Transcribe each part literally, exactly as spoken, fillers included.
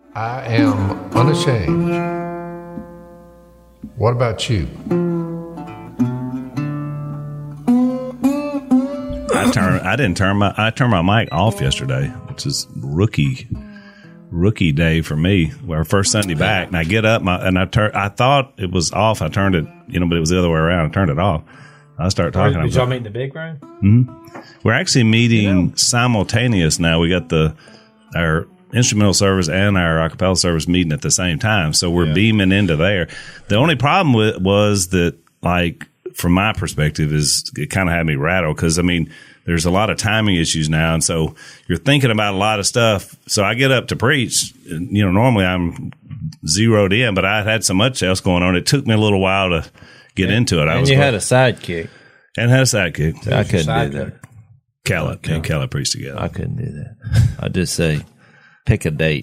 I am unashamed. What about you? I turned. I didn't turn my. I turned my mic off yesterday, which is rookie, rookie day for me. Our first Sunday back, and I get up, my, and I turn. I thought it was off. I turned it, you know, but it was the other way around. I turned it off. I start talking. Did y'all meet in the big room? Mm-hmm. We're actually meeting you know? simultaneous now. We got the our instrumental service and our a cappella service meeting at the same time, so we're yeah. beaming into there. The only problem with was that, like, from my perspective, is it kind of had me rattled because I mean, there's a lot of timing issues now, and so you're thinking about a lot of stuff. So I get up to preach. And, you know, normally I'm zeroed in, but I had so much else going on. It took me a little while to get and, into it. I and was you going, had a sidekick. And had a sidekick. So I couldn't do that. Callett. Me and Callett preached together. I couldn't do that. I just say, pick a date.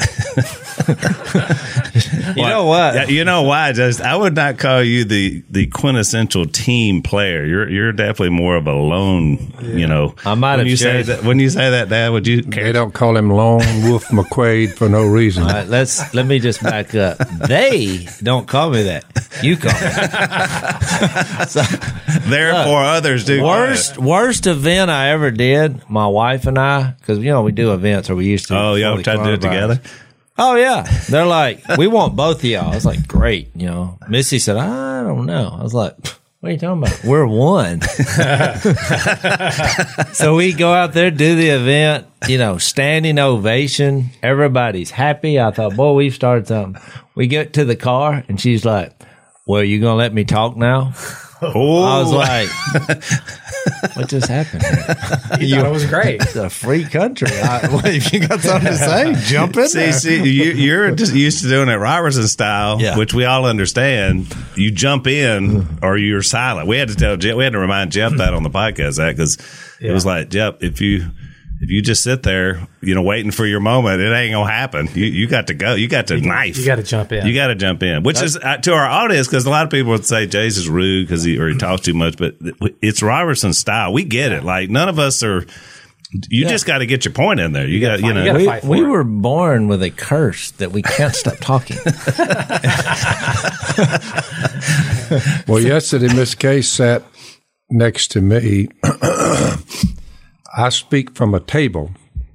You know what? You know why? Just I would not call you the, the quintessential team player. You're you're definitely more of a lone. Yeah. You know, I might when have you say that. When you say that, Dad, would you? They don't call him Lone Wolf McQuaid for no reason. All right, let's let me just back up. They don't call me that. You call me. So, therefore, look, others do. Worst worst event I ever did. My wife and I, because you know we do events, or we used to. Oh, y'all tried to do it together. Oh, yeah. They're like, we want both of y'all. I was like, great. You know, Missy said, I don't know. I was like, what are you talking about? We're one. So we go out there, do the event, you know, standing ovation. Everybody's happy. I thought, boy, we've started something. We get to the car and she's like, well, you going to let me talk now? Oh. I was like, what just happened? You thought it was great. It's a free country. I, well, if you got something to say, jump in see, there. See, you, you're just used to doing it Robertson style, yeah. which we all understand. You jump in or you're silent. We had to tell Jeff, we had to remind Jeff that on the podcast, that because yeah. it was like, Jeff, if you if you just sit there, you know, waiting for your moment, it ain't gonna happen. You you got to go. You got to you, knife. You got to jump in. You got to jump in. Which That's, is uh, to our audience, because a lot of people would say Jay's is rude because he or he talks too much, but it's Robertson style. We get it. Like none of us are. You yeah. just got to get your point in there. You, you got, you know, you we, we were born with a curse that we can't stop talking. Well, yesterday, Miss Case sat next to me. I speak from a table,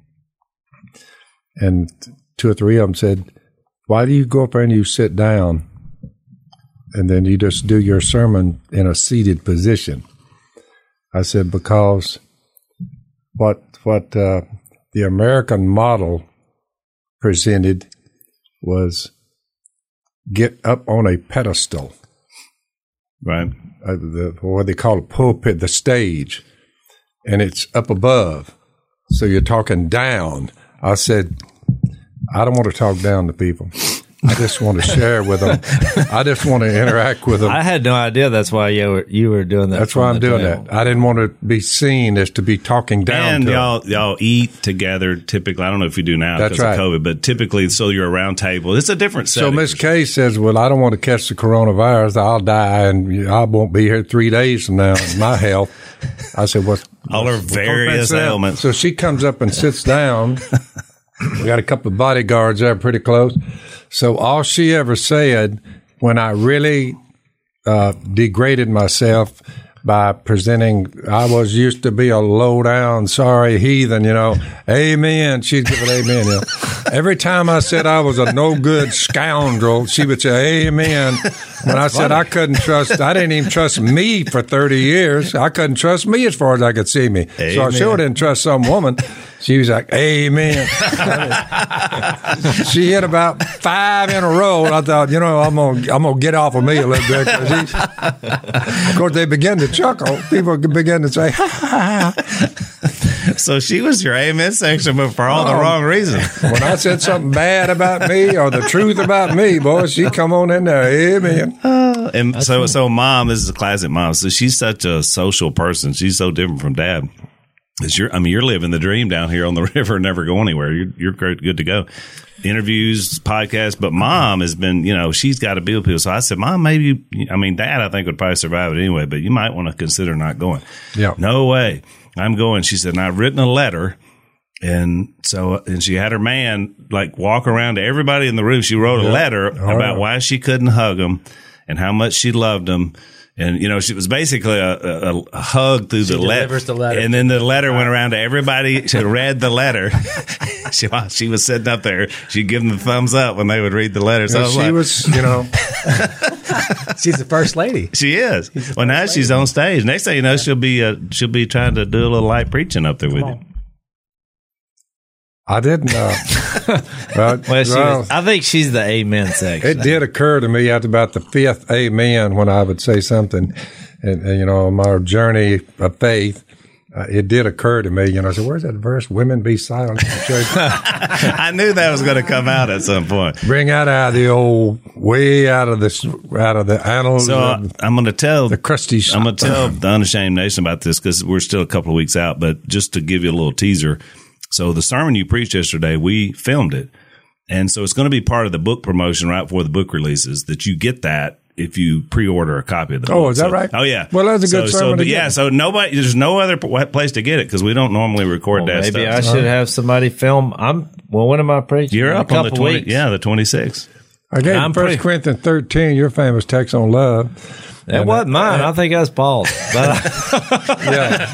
and two or three of them said, "Why do you go up there and you sit down, and then you just do your sermon in a seated position?" I said, "Because." What what uh, the American model presented was get up on a pedestal, right? Uh, the, what they call a pulpit, the stage, and it's up above, so you're talking down. I said, I don't want to talk down to people. I just want to share with them. I just want to interact with them. I had no idea that's why you were you were doing that. That's why I'm doing table. that. I didn't want to be seen as to be talking down and to y'all, them. y'all eat together typically. I don't know if you do now because right. of COVID, but typically, so you're a round table. It's a different setting. So Miss Kay says, well, I don't want to catch the coronavirus. I'll die, and I won't be here three days from now in my health. I said, what's all her various ailments. So she comes up and sits down. We got a couple of bodyguards there pretty close. So all she ever said when I really uh, degraded myself by presenting, I was used to be a low down, sorry heathen, you know, amen. She'd give it amen. You know. Every time I said I was a no good scoundrel, she would say amen. When I said I couldn't trust, I didn't even trust me for thirty years. I couldn't trust me as far as I could see me. Amen. So I sure didn't trust some woman. She was like, amen. She hit about five in a row, and I thought, you know, I'm going to I'm gonna get off of me a little bit. Of course, they began to chuckle. People began to say, ha, ha, ha. So she was your amen section, but for all um, the wrong reasons. When I said something bad about me or the truth about me, boy, she come on in there, amen. Uh, and That's so, cool. so mom, this is a classic mom. So she's such a social person. She's so different from dad. You're, I mean, you're living the dream down here on the river, never go anywhere. You're, you're good to go. Interviews, podcasts, but mom has been, you know, she's got to be with people. So I said, Mom, maybe, I mean, Dad, I think would probably survive it anyway, but you might want to consider not going. Yeah. No way. I'm going. She said, and I've written a letter And so, and she had her man like walk around to everybody in the room. She wrote a letter All about right. why she couldn't hug him and how much she loved him. And, you know, she was basically a, a, a hug through the letter. delivers the letter. And then the letter went around to everybody to read the letter. she, while she was sitting up there, she'd give them the thumbs up when they would read the letter. So I And was she like, was, you know, She's the first lady. she is. Well, now she's on stage. Next thing you know, she'll be uh, she'll be trying to do a little light preaching up there with you. I didn't. Uh, well, Well, she well, was, I think she's the amen section. it did occur to me after about the fifth amen when I would say something, and, and you know, on my journey of faith, uh, it did occur to me. You know, I said, "Where's that verse? Women be silent in the church." I knew that was going to come out at some point. Bring that out of the old, way out of this, out of the annals. So uh, of I'm going to tell the crusty. I'm going to tell the Unashamed Nation about this because we're still a couple of weeks out. But just to give you a little teaser, so the sermon you preached yesterday, we filmed it, and so it's going to be part of the book promotion right before the book releases. That you get that if you pre-order a copy of the book. Oh, is that So- right? Oh, yeah. Well, that's a good so, sermon So, to yeah, get. so nobody, there's no other p- place to get it because we don't normally record Well, that maybe stuff. I should have somebody film. I'm well. When am I preaching? You're In a up on the couple twenty, weeks. yeah, the twenty-sixth. I gave I'm First pretty- Corinthians thirteen, your famous text on love. That wasn't mine. I think that's Paul's. But I, Yeah,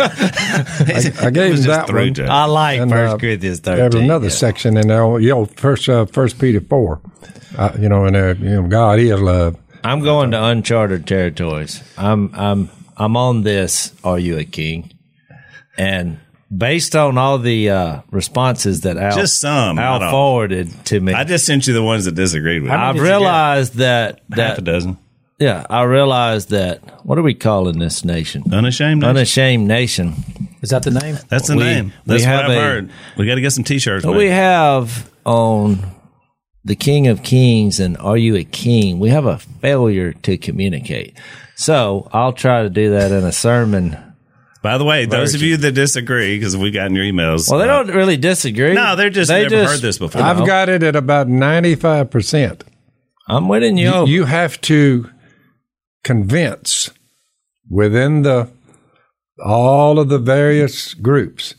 I, I It gave was him just that through, one. Jeff. I like And, First uh, Corinthians There's thirteen. another yeah. section in there. You know, first uh, First Peter four. Uh, you know, and there, you know, God is love. I'm going to uncharted territories. I'm I'm I'm on this. Are you a king? And based on all the uh, responses that Al Just some, Al not all. forwarded to me, I just sent you the ones that disagreed with me. I've did you get? realized that Half a that dozen. yeah, I realized that. What are we calling this nation? Unashamed Nation. Unashamed nation. Is that the name? That's the We- name. we That's what have I've a- heard. We got to get some T-shirts. But made. we have on the King of Kings and Are You a King? We have a failure to communicate. So I'll try to do that in a sermon. By the way, those of you that disagree, because we got in your emails. Well, they uh, don't really disagree. No, they're just They never just- heard this before. I've know. got it at about ninety-five percent. I'm winning you, You, over. you have to convince within the all of the various groups.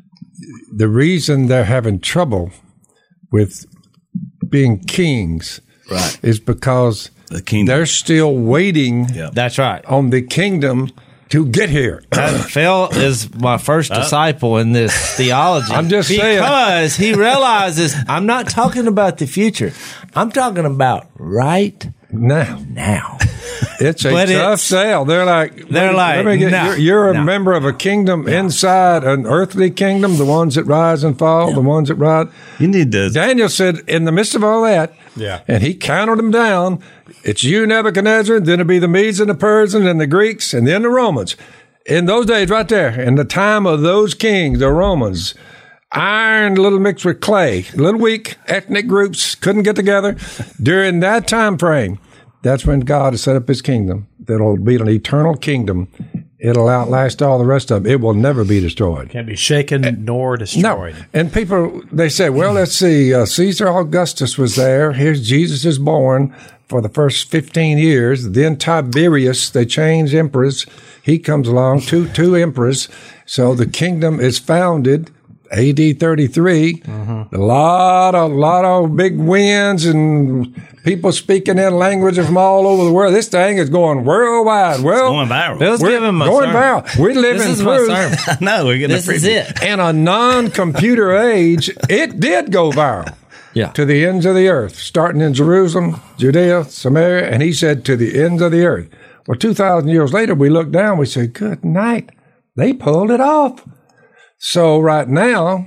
The reason they're having trouble with being kings Right. is because The kingdom. they're still waiting Yeah. That's right. on the kingdom to get here. And Phil is my first disciple in this theology. I'm just saying. because he realizes I'm not talking about the future. I'm talking about right Now, now. it's a But tough it's- sale. They're like, They're let- like, let me get- no, you're, you're a no. member of a kingdom inside an earthly kingdom, the ones that rise and fall, the ones that rise. You need to. Daniel said, in the midst of all that, Yeah. and he counted them down. It's you, Nebuchadnezzar, then it'll be the Medes and the Persians and the Greeks, and then the Romans. In those days, right there, in the time of those kings, the Romans, iron, a little mixed with clay, a little weak, ethnic groups couldn't get together. During that time frame, that's when God has set up his kingdom. That'll be an eternal kingdom. It'll outlast all the rest of them. It will never be destroyed. Can't be shaken nor No. destroyed. And people, they say, well, let's see, uh, Caesar Augustus was there. Here's Jesus is born for the first fifteen years. Then Tiberius, they changed emperors. He comes along, two, two emperors. So the kingdom is founded A D thirty-three. Mm-hmm. A lot of, lot of big winds and people speaking in languages from all over the world. This thing is going worldwide. Well, Going viral. Bill's we're giving my going sermon. viral. We're living This is my through sermon. No, we're getting This a is preview. it. in a non-computer age. It did go viral. Yeah. To the ends of the earth, starting in Jerusalem, Judea, Samaria, and he said to the ends of the earth. Well, two thousand years later, we look down, we say, good night. They pulled it off. So right now,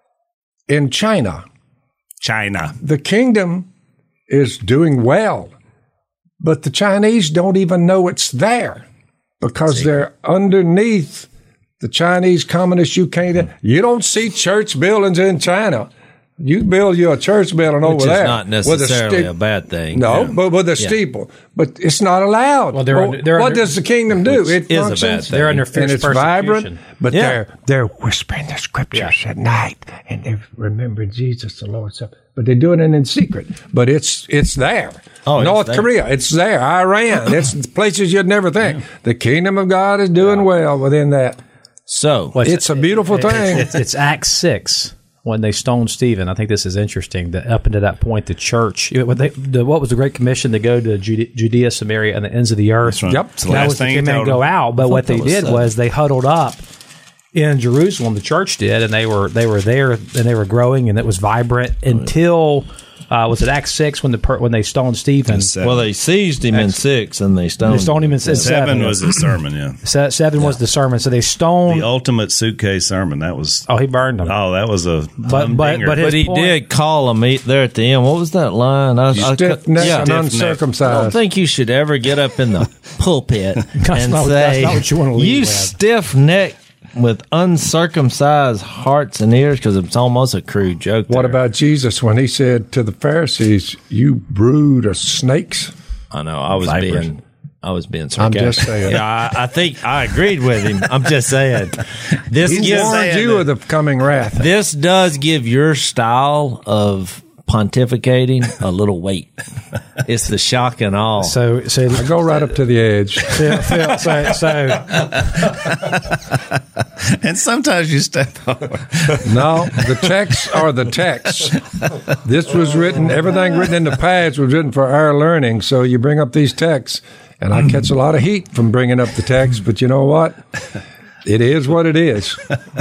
in China, China. the kingdom is doing well, but the Chinese don't even know it's there because they're underneath the Chinese communist. You can't, you don't see church buildings in China. You build you a church building over Which is there. not with a necessarily ste- a bad thing. No, Yeah. but with a Yeah. steeple. But it's not allowed. Well, they're Well, under- they're what under- does the kingdom do? It is a functions. bad thing. They're under and fierce it's vibrant, persecution. but Yeah. they're they're whispering the scriptures at night, and they're remembering Jesus, the Lord. So, but they're doing it in secret. But it's it's there. Oh, it's North there. Korea, it's there. Iran, it's places you'd never think. The kingdom of God is doing well within that. So What's It's a beautiful It's, thing. it's, it's Acts six. when they stoned Stephen. I think this is interesting. That up until that point, the church, what, they, the, what was the Great Commission to go to Judea, Judea, Samaria, and the ends of the earth? Right. Yep. It's the That last was the thing he command told go him. out. But what they that was did seven. was they huddled up in Jerusalem. The church did, and they were they were there, and they were growing, and it was vibrant until uh, was it Acts six when the per, when they stoned Stephen? Seven. Well, they seized him in six and they stoned They stoned him in seven, seven. was the sermon, yeah. Se- seven was the sermon. So they stoned. The ultimate suitcase sermon. That was. oh, he burned them. Oh, that was a. But- but- humdinger. but his But he point- did call him eat there at the end. What was that line? I, I, Stiff-necked yeah, and Stiff-necked. I don't uncircumcised. think you should ever get up in the pulpit That's and not- say, that's not what you wanna lead you with." stiff neck with uncircumcised hearts and ears, because it's almost a crude joke. What there. about Jesus when he said to the Pharisees, "You brood of snakes"? I know. I was Vipers. being. I was being I'm sarcastic. just saying. Yeah, I, I think I agreed with him. I'm just saying. This He gives, warned you of the coming wrath. this does give your style of pontificating a little weight. It's the shock and awe. So so I go right up to the edge. Phil, Phil, so so And sometimes you step over. No, the texts are the texts. This was written, everything written in the past was written for our learning. So you bring up these texts, and I catch a lot of heat from bringing up the text, but you know what? It is what it is.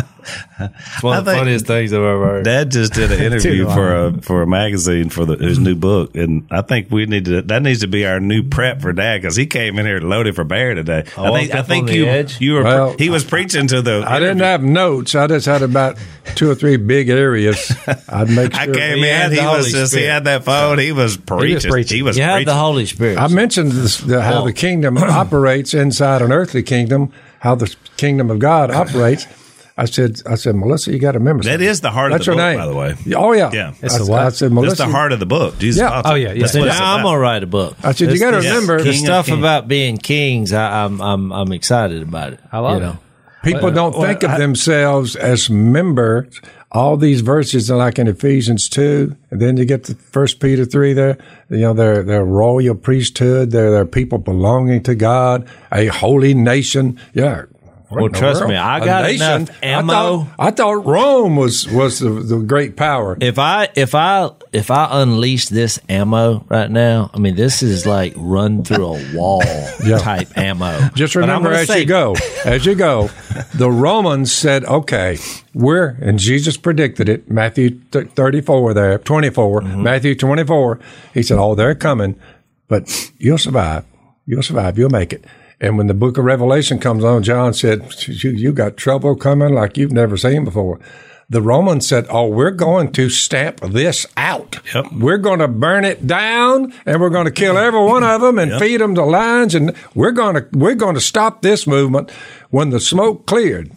It's one of the I think- funniest things I've ever heard. Dad just did an interview Too for a for a magazine for the, his new book, and I think we need to. That needs to be our new prep for Dad, because he came in here loaded for bear today. I think I up think on the you edge? you were Well, he was preaching to the. I didn't have notes. I just had about two or three big areas. I'd make I sure. came He had in. the He was Holy just. He Spirit. had that phone. He was preaching. preaching. He was You have preaching. the Holy Spirit. I mentioned this, the, how the kingdom operates inside an earthly kingdom, how the kingdom of God operates. I said, I said, Melissa, you got to remember That something. is the heart That's of the her book, name. by the way. Oh yeah, Yeah. It's I, the what? I said, Melissa, That's the heart of the book. Jesus. Yeah. Apostle. Oh, yeah, yeah. That's what Now, it's I'm about. gonna write a book. I said, you This- got to this- remember, the King of stuff Kings. about being kings. I, I'm I'm I'm excited about it. I love you it. know. people don't think of themselves as members. All these verses are like in Ephesians two, and then you get to First Peter three. There, you know, they're they're royal priesthood. They're they're people belonging to God, a holy nation. Yeah. What Well, in the trust world? me, I A got nation? enough ammo. I thought, I thought Rome was was the, the great power. If I if I if I unleash this ammo right now, I mean this is like run through a wall type ammo. Just But I'm remember gonna as say- you go, as you go, the Romans said, okay, we're, and Jesus predicted it, Matthew th- thirty-four there, twenty-four, Mm-hmm. Matthew twenty-four. He said, oh, they're coming, but you'll survive. You'll survive. You'll make it. And when the book of Revelation comes on, John said, you, you got trouble coming like you've never seen before. The Romans said, oh, we're going to stamp this out. Yep. We're going to burn it down, and we're going to kill every one of them and Yep. feed them to lions, and we're going to we're going to stop this movement. When the smoke cleared,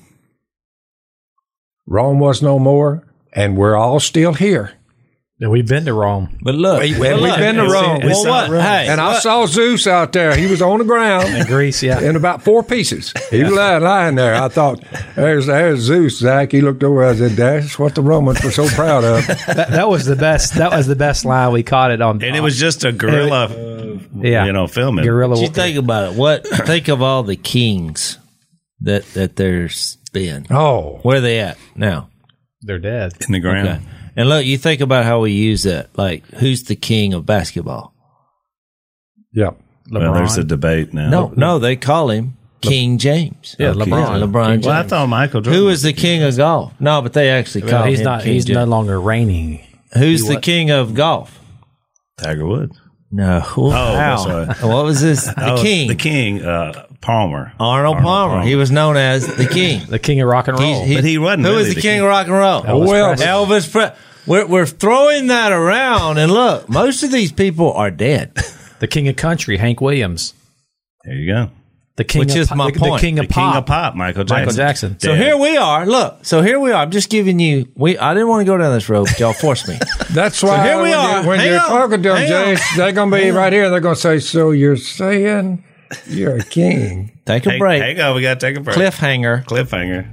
Rome was no more, and we're all still here. Yeah, we've been to Rome. But look, We- but we've look, been to Rome. Well, what? Hey, And I saw Zeus out there. He was on the ground Greece, yeah. in about four pieces. He was lying, lying there. I thought, there's, there's Zeus, Zach. He looked over. I said, that's what the Romans were so proud of. that, that was the best. That was the best line. We caught it on. And it was just a guerrilla, yeah, you know, filming. guerrilla. What you think about it? What think of all the kings that that there's been? Oh, Where are they at now? They're dead. in the ground. Okay. And look, you think about how we use that. Like, who's the king of basketball? yeah. Well, there's a debate now. No, no, they call him King James. Yeah, Okay. LeBron. Yeah, LeBron James. Well, I thought Michael Jordan. Who is the king of golf? No, but they actually call Well, he's him not. King He's James. no longer reigning. Who's the king of golf? Tiger Woods? No. Oh, that's right. What was this? The Oh, king. The king, uh, Palmer. Arnold, Palmer. Palmer. He was known as the king. The king of rock and roll. He's- he- But he wasn't Who really is the, the king, king. of rock and roll? Elvis Well, Presley. Elvis Presley. We're, we're throwing that around, and look, most of these people are dead. the king of country, Hank Williams. There you go. The king Which of is po- my the, point. The king The of king pop. of pop, Michael Jackson. Michael Jackson. So Dead. here we are. Look, so here we are. I'm just giving you. We. I didn't want to go down this road, but y'all forced me. That's why here we when, are. You, when Hang you're on. talking to them, Hang on. James, they're going to be right here. They're going to say, so you're saying you're a king. Take a Hang, break. hang on, we got to take a break. Cliffhanger. Cliffhanger.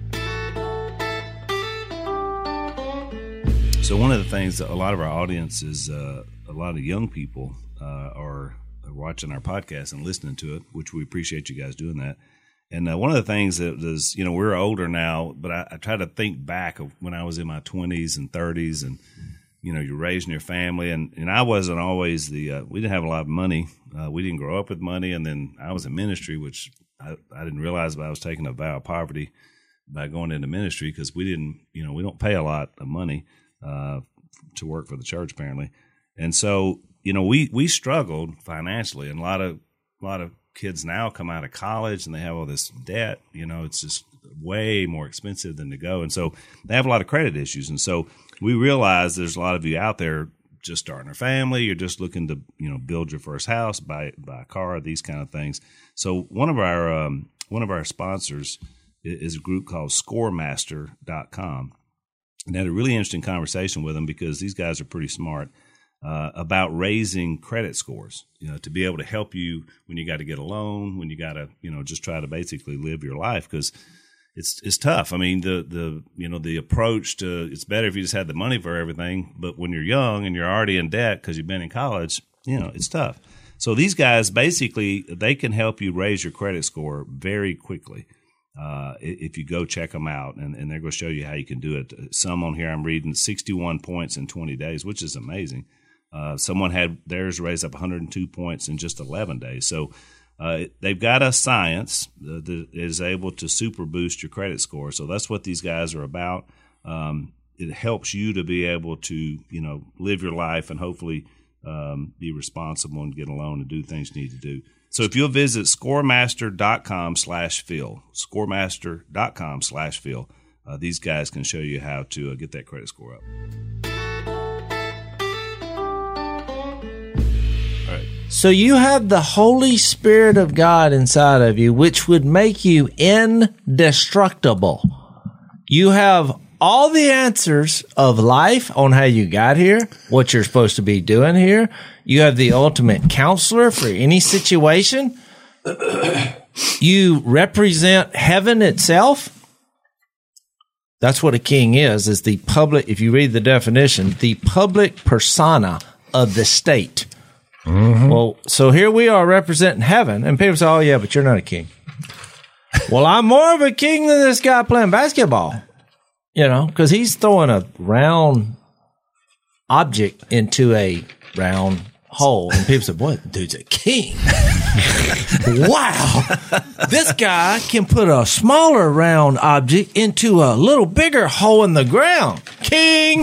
So one of the things that a lot of our audience is, uh, a lot of young people uh, are watching our podcast and listening to it, which we appreciate you guys doing that. And uh, one of the things that is, you know, we're older now, but I, I try to think back of when I was in my twenties and thirties, and you know, you're raising your family, and, and I wasn't always the. Uh, we didn't have a lot of money. Uh, we didn't grow up with money, and then I was in ministry, which I, I didn't realize, but I was taking a vow of poverty by going into ministry because we didn't, you know, we don't pay a lot of money uh, to work for the church apparently, and so you know, we we struggled financially, and a lot of a lot of kids now come out of college and they have all this debt. You know, it's just way more expensive than to go. And so they have a lot of credit issues. And so we realize there's a lot of you out there just starting a family. You're just looking to, you know, build your first house, buy, buy a car, these kind of things. So one of our, um, one of our sponsors is a group called score master dot com. And I had a really interesting conversation with them because these guys are pretty smart. Uh, about raising credit scores, you know, to be able to help you when you got to get a loan, when you got to, you know, just try to basically live your life, because it's it's tough. I mean, the the you know the approach to it's better if you just had the money for everything, but when you're young and you're already in debt because you've been in college, you know, it's tough. So these guys basically they can help you raise your credit score very quickly. Uh, if you go check them out, and, and they're going to show you how you can do it. Some on here I'm reading sixty-one points in twenty days, which is amazing. Uh, someone had theirs raised up one hundred two points in just eleven days. So uh, they've got a science that is able to super boost your credit score. So that's what these guys are about. Um, it helps you to be able to, you know, live your life and hopefully um, be responsible and get a loan and do things you need to do. So if you'll visit scoremaster.com slash Phil, scoremaster.com slash Phil, uh, these guys can show you how to uh, get that credit score up. So you have the Holy Spirit of God inside of you, which would make you indestructible. You have all the answers of life on how you got here, what you're supposed to be doing here. You have the ultimate counselor for any situation. You represent heaven itself. That's what a king is, is the public, if you read the definition, the public persona of the state. Mm-hmm. Well, so here we are representing heaven, and people say, oh, yeah, but you're not a king. Well, I'm more of a king than this guy playing basketball, you know, because he's throwing a round object into a round hole. And people say, boy, the dude's a king. Wow. This guy can put a smaller round object into a little bigger hole in the ground. King.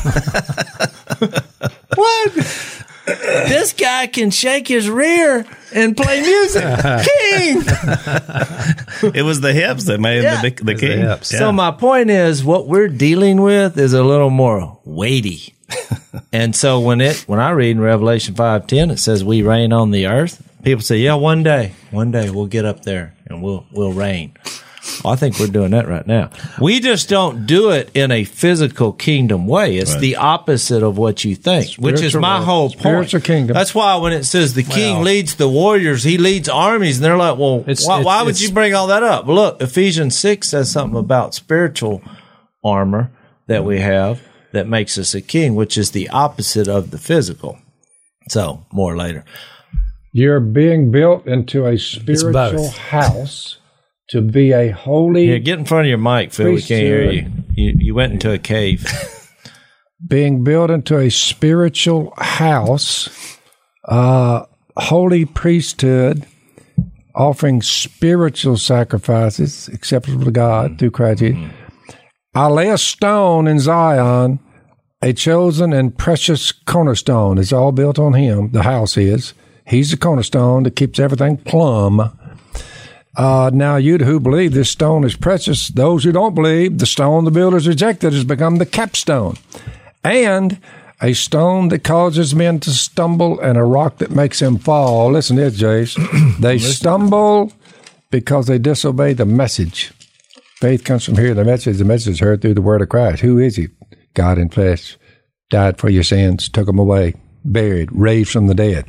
What? This guy can shake his rear and play music. King. It was the hips that made Yeah. the, the king. the Yeah. hips. So my point is, what we're dealing with is a little more weighty. And so when it when I read in Revelation five ten, it says we reign on the earth. People say, yeah, one day, one day we'll get up there and we'll we'll reign. Well, I think we're doing that right now. We just don't do it in a physical kingdom way. It's Right. the opposite of what you think, which is Spiritual- my whole point. spiritual kingdom. That's why when it says the king Well- leads the warriors, he leads armies, and they're like, well, It's- why, it's- why would it's- you bring all that up? Well, look, Ephesians six says something about spiritual armor that we have that makes us a king, which is the opposite of the physical. So, more later. You're being built into a spiritual both. house to be a holy, Here, get in front of your mic, Phil. We can't hear you. You, you went into a cave. being built into a spiritual house, uh, holy priesthood, offering spiritual sacrifices acceptable to God through Christ Jesus. I lay a stone in Zion, a chosen and precious cornerstone. It's all built on him. The house is. He's the cornerstone that keeps everything plumb. Uh, now, you who believe this stone is precious, those who don't believe, the stone the builders rejected has become the capstone, and a stone that causes men to stumble and a rock that makes them fall. Listen to this, Jace. They stumble because they disobey the message. Faith comes from hearing the message. The message is heard through the word of Christ. Who is he? God in flesh, died for your sins, took them away, buried, raised from the dead.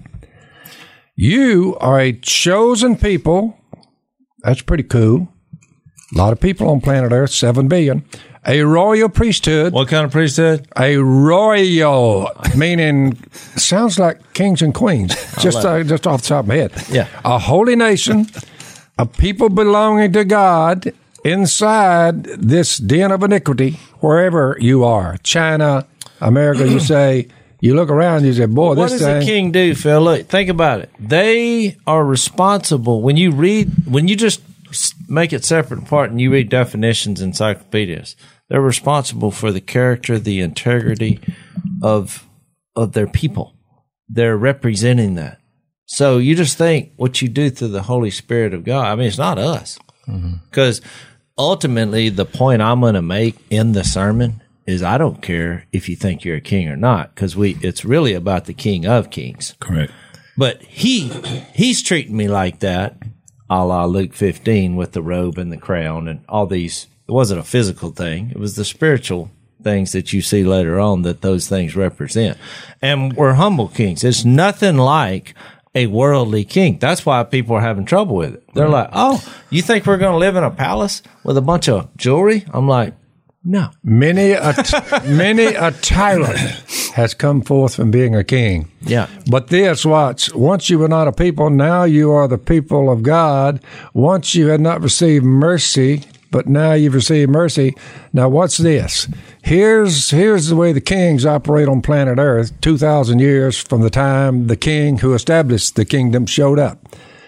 You are a chosen people. That's pretty cool. A lot of people on planet Earth, seven billion. A royal priesthood. What kind of priesthood? A royal, meaning, sounds like kings and queens, just uh, just off the top of my head. Yeah. A holy nation, a people belonging to God inside this den of iniquity, wherever you are, China, America, you say, you look around, you say, boy, what this does thing. the king do, Phil? Look, think about it. They are responsible. When you read, when you just make it separate apart and you read definitions, encyclopedias, they're responsible for the character, the integrity of of their people. They're representing that. So you just think what you do through the Holy Spirit of God. I mean, it's not us. Because mm-hmm. ultimately, the point I'm going to make in the sermon is I don't care if you think you're a king or not, because we it's really about the King of Kings. Correct. But he he's treating me like that, a la Luke fifteen with the robe and the crown and all these. It wasn't a physical thing. It was the spiritual things that you see later on that those things represent. And we're humble kings. It's nothing like a worldly king. That's why people are having trouble with it. They're like, oh, you think we're going to live in a palace with a bunch of jewelry? I'm like, no. Many a, t- many a tyrant has come forth from being a king. Yeah. But this, watch, once you were not a people, now you are the people of God. Once you had not received mercy, but now you've received mercy. Now, what's this? Here's here's the way the kings operate on planet Earth, two thousand years from the time the king who established the kingdom showed up.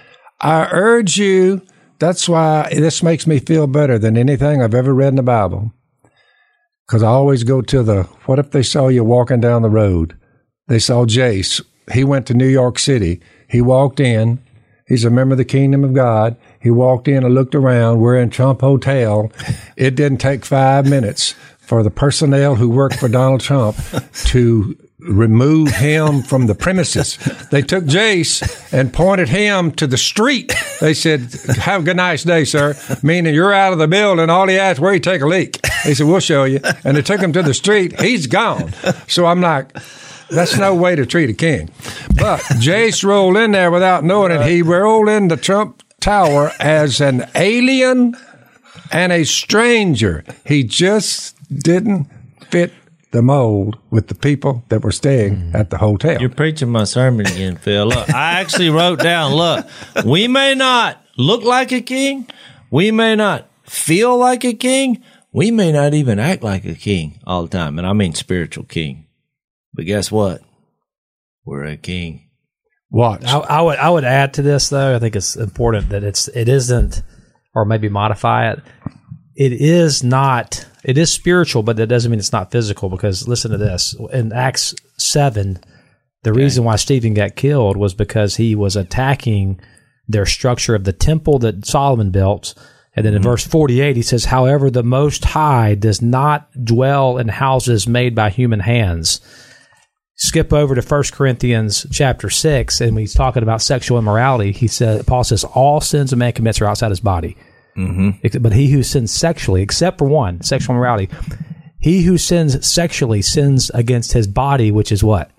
I urge you, that's why this makes me feel better than anything I've ever read in the Bible. Because I always go to the, what if they saw you walking down the road? They saw Jace. He went to New York City. He walked in. He's a member of the kingdom of God. He walked in and looked around. We're in Trump Hotel. It didn't take five minutes for the personnel who worked for Donald Trump to remove him from the premises. They took Jace and pointed him to the street. They said, have a nice day, sir, meaning you're out of the building. All he asked, where you take a leak? He said, we'll show you. And they took him to the street. He's gone. So I'm like, that's no way to treat a king. But Jace rolled in there without knowing it. He rolled into Trump Tower as an alien and a stranger. He just didn't fit the mold with the people that were staying mm. at the hotel. You're preaching my sermon again, Phil. Look, I actually wrote down, look, we may not look like a king. We may not feel like a king. We may not even act like a king all the time. And I mean spiritual king. But guess what? We're a king. Watch. I, I would I would add to this, though. I think it's important that it's it isn't, or maybe modify it. It is not. It is spiritual, but that doesn't mean it's not physical. Because listen to this: in Acts seven, the okay. reason why Stephen got killed was because he was attacking their structure of the temple that Solomon built. And then in mm-hmm. verse forty-eight, he says, "However, the Most High does not dwell in houses made by human hands." Skip over to First Corinthians chapter six, and when he's talking about sexual immorality, he said, Paul says, all sins a man commits are outside his body. Mm-hmm. But he who sins sexually, except for one, sexual immorality, he who sins sexually sins against his body, which is what?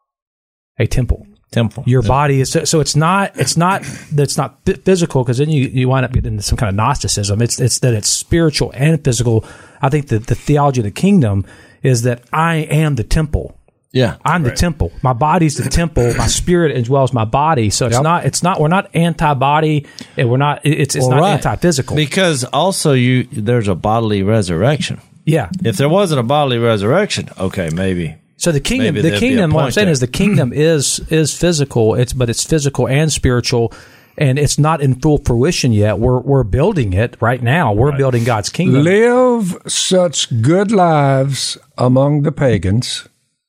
A temple. Temple. Your yeah. body is so, so. It's not. It's not. That's not physical, because then you, you wind up getting into some kind of Gnosticism. It's it's that it's spiritual and physical. I think that the theology of the kingdom is that I am the temple. Yeah, I'm right. the temple. My body's the temple. My spirit as well as my body. So it's yep. not. It's not. We're not anti-body, and we're not. It's it's well, not right. anti-physical. Because also, you there's a bodily resurrection. Yeah. If there wasn't a bodily resurrection, okay, maybe. So the kingdom, the kingdom. What I'm saying there. is the kingdom is is physical. It's but it's physical and spiritual, and it's not in full fruition yet. We're we're building it right now. We're right. building God's kingdom. Live such good lives among the pagans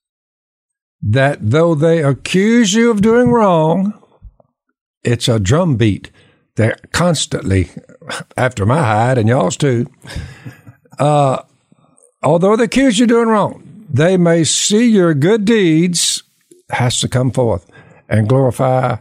that though they accuse you of doing wrong, it's a drumbeat. They're constantly after my hide and y'all's too. Uh, although they accuse you of doing wrong, they may see your good deeds has to come forth and glorify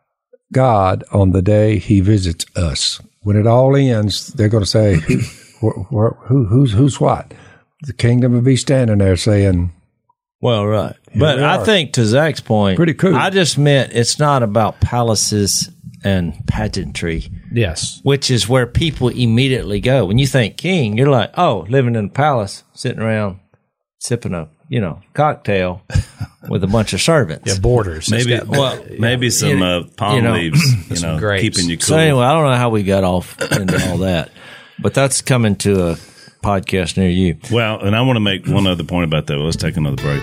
God on the day he visits us. When it all ends, they're going to say, who, who, who, who's, who's what? The kingdom will be standing there saying, well, right. But I are. think to Zach's point, pretty cool. I just meant it's not about palaces and pageantry. Yes. Which is where people immediately go. When you think king, you're like, oh, living in a palace, sitting around, sipping a you know, cocktail with a bunch of servants. Yeah, borders. Maybe, It's got- well, maybe some uh, palm you know, leaves, you some know, grapes. keeping you cool. So anyway, I don't know how we got off into all that, but that's coming to a podcast near you. Well, and I want to make one other point about that. Let's take another break.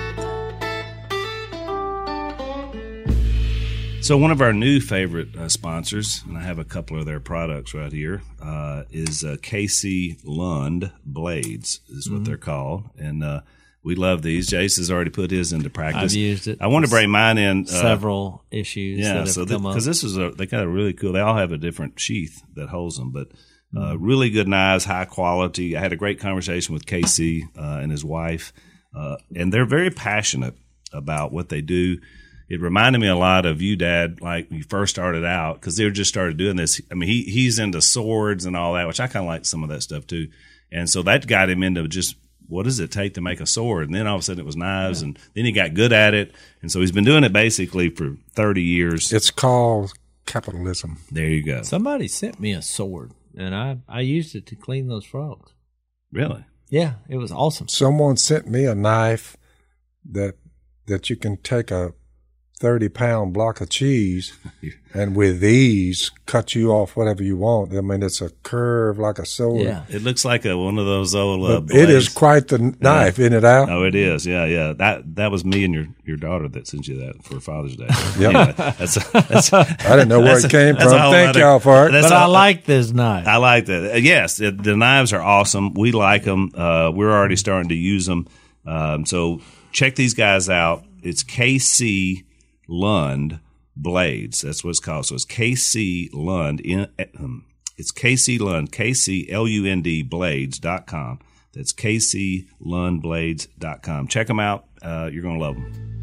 So one of our new favorite uh, sponsors, and I have a couple of their products right here, uh, is uh, K C Lund Blades is what Mm-hmm. they're called. And uh, we love these. Jace has already put his into practice. I've used it. I want to bring mine in. Uh, Several issues yeah, that have so come up. because this is a, they got a really cool. They all have a different sheath that holds them, but uh, Mm-hmm. really good knives, high quality. I had a great conversation with K C uh, and his wife, uh, and they're very passionate about what they do. It reminded me a lot of you, Dad, like when you first started out, because they just started doing this. I mean, he he's into swords and all that, which I kind of like some of that stuff too, and so that got him into just what does it take to make a sword? And then all of a sudden it was knives, yeah. and then he got good at it, and so he's been doing it basically for thirty years. It's called capitalism. There you go. Somebody sent me a sword, and I, I used it to clean those frogs. Really? Yeah, it was awesome. Someone sent me a knife that that you can take a thirty pound block of cheese and with ease cut you off whatever you want. I mean, it's a curve like a sword. Yeah. It looks like a, one of those old uh, But it is quite the knife, yeah. isn't it, Al? Oh, it is. Yeah, yeah. That that was me and your, your daughter that sent you that for Father's Day. Yep. Anyway, that's, that's, I didn't know where it came from. Thank other, y'all for it. But a, I like this knife. I like that. Uh, yes, it, the knives are awesome. We like them. Uh, we're already starting to use them. Um, so check these guys out. It's K C Lund Blades. That's what it's called. So it's K C Lund. In, um, it's K C Lund, K C L U N D Blades dot com. That's K C Lund Blades dot com. Check them out. Uh, you're going to love them.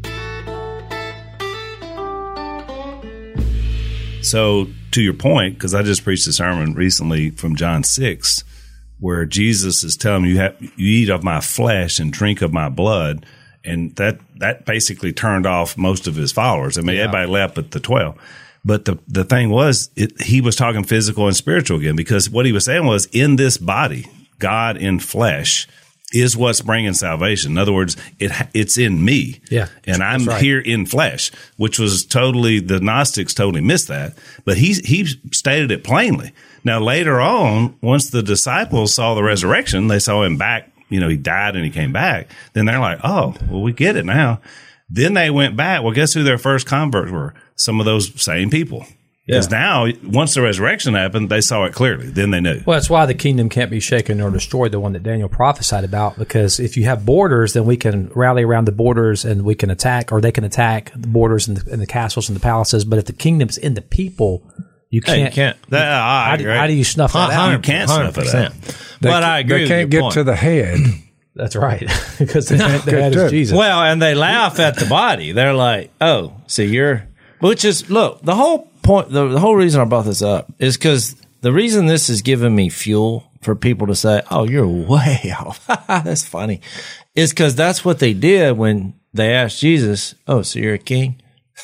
So to your point, because I just preached a sermon recently from John six, where Jesus is telling you, you, have, you eat of my flesh and drink of my blood. And that, that basically turned off most of his followers. I mean, yeah. everybody left but the twelve. But the, the thing was, it, he was talking physical and spiritual again, because what he was saying was, in this body, God in flesh is what's bringing salvation. In other words, it it's in me. Yeah. And I'm right. here in flesh, which was totally, the Gnostics totally missed that. But he, he stated it plainly. Now, later on, once the disciples saw the resurrection, they saw him back. You know, he died and he came back. Then they're like, oh, well, we get it now. Then they went back. Well, guess who their first converts were? Some of those same people. Because yeah. now, once the resurrection happened, they saw it clearly. Then they knew. Well, that's why the kingdom can't be shaken or destroyed, the one that Daniel prophesied about. Because if you have borders, then we can rally around the borders and we can attack, or they can attack the borders and the, and the castles and the palaces. But if the kingdom's in the people, you can't. Hey, you can't. That, I how, do, how do you snuff that out? You can't snuff it out. They, but I agree They can't with get your point. to the head. That's right. Because the, No, the head good is Jesus. Well, and they laugh at the body. They're like, oh, so you're, which is, look, the whole point, the, the whole reason I brought this up is because the reason this is giving me fuel for people to say, oh, you're way off. That's funny. Is because that's what they did when they asked Jesus, oh, so you're a king?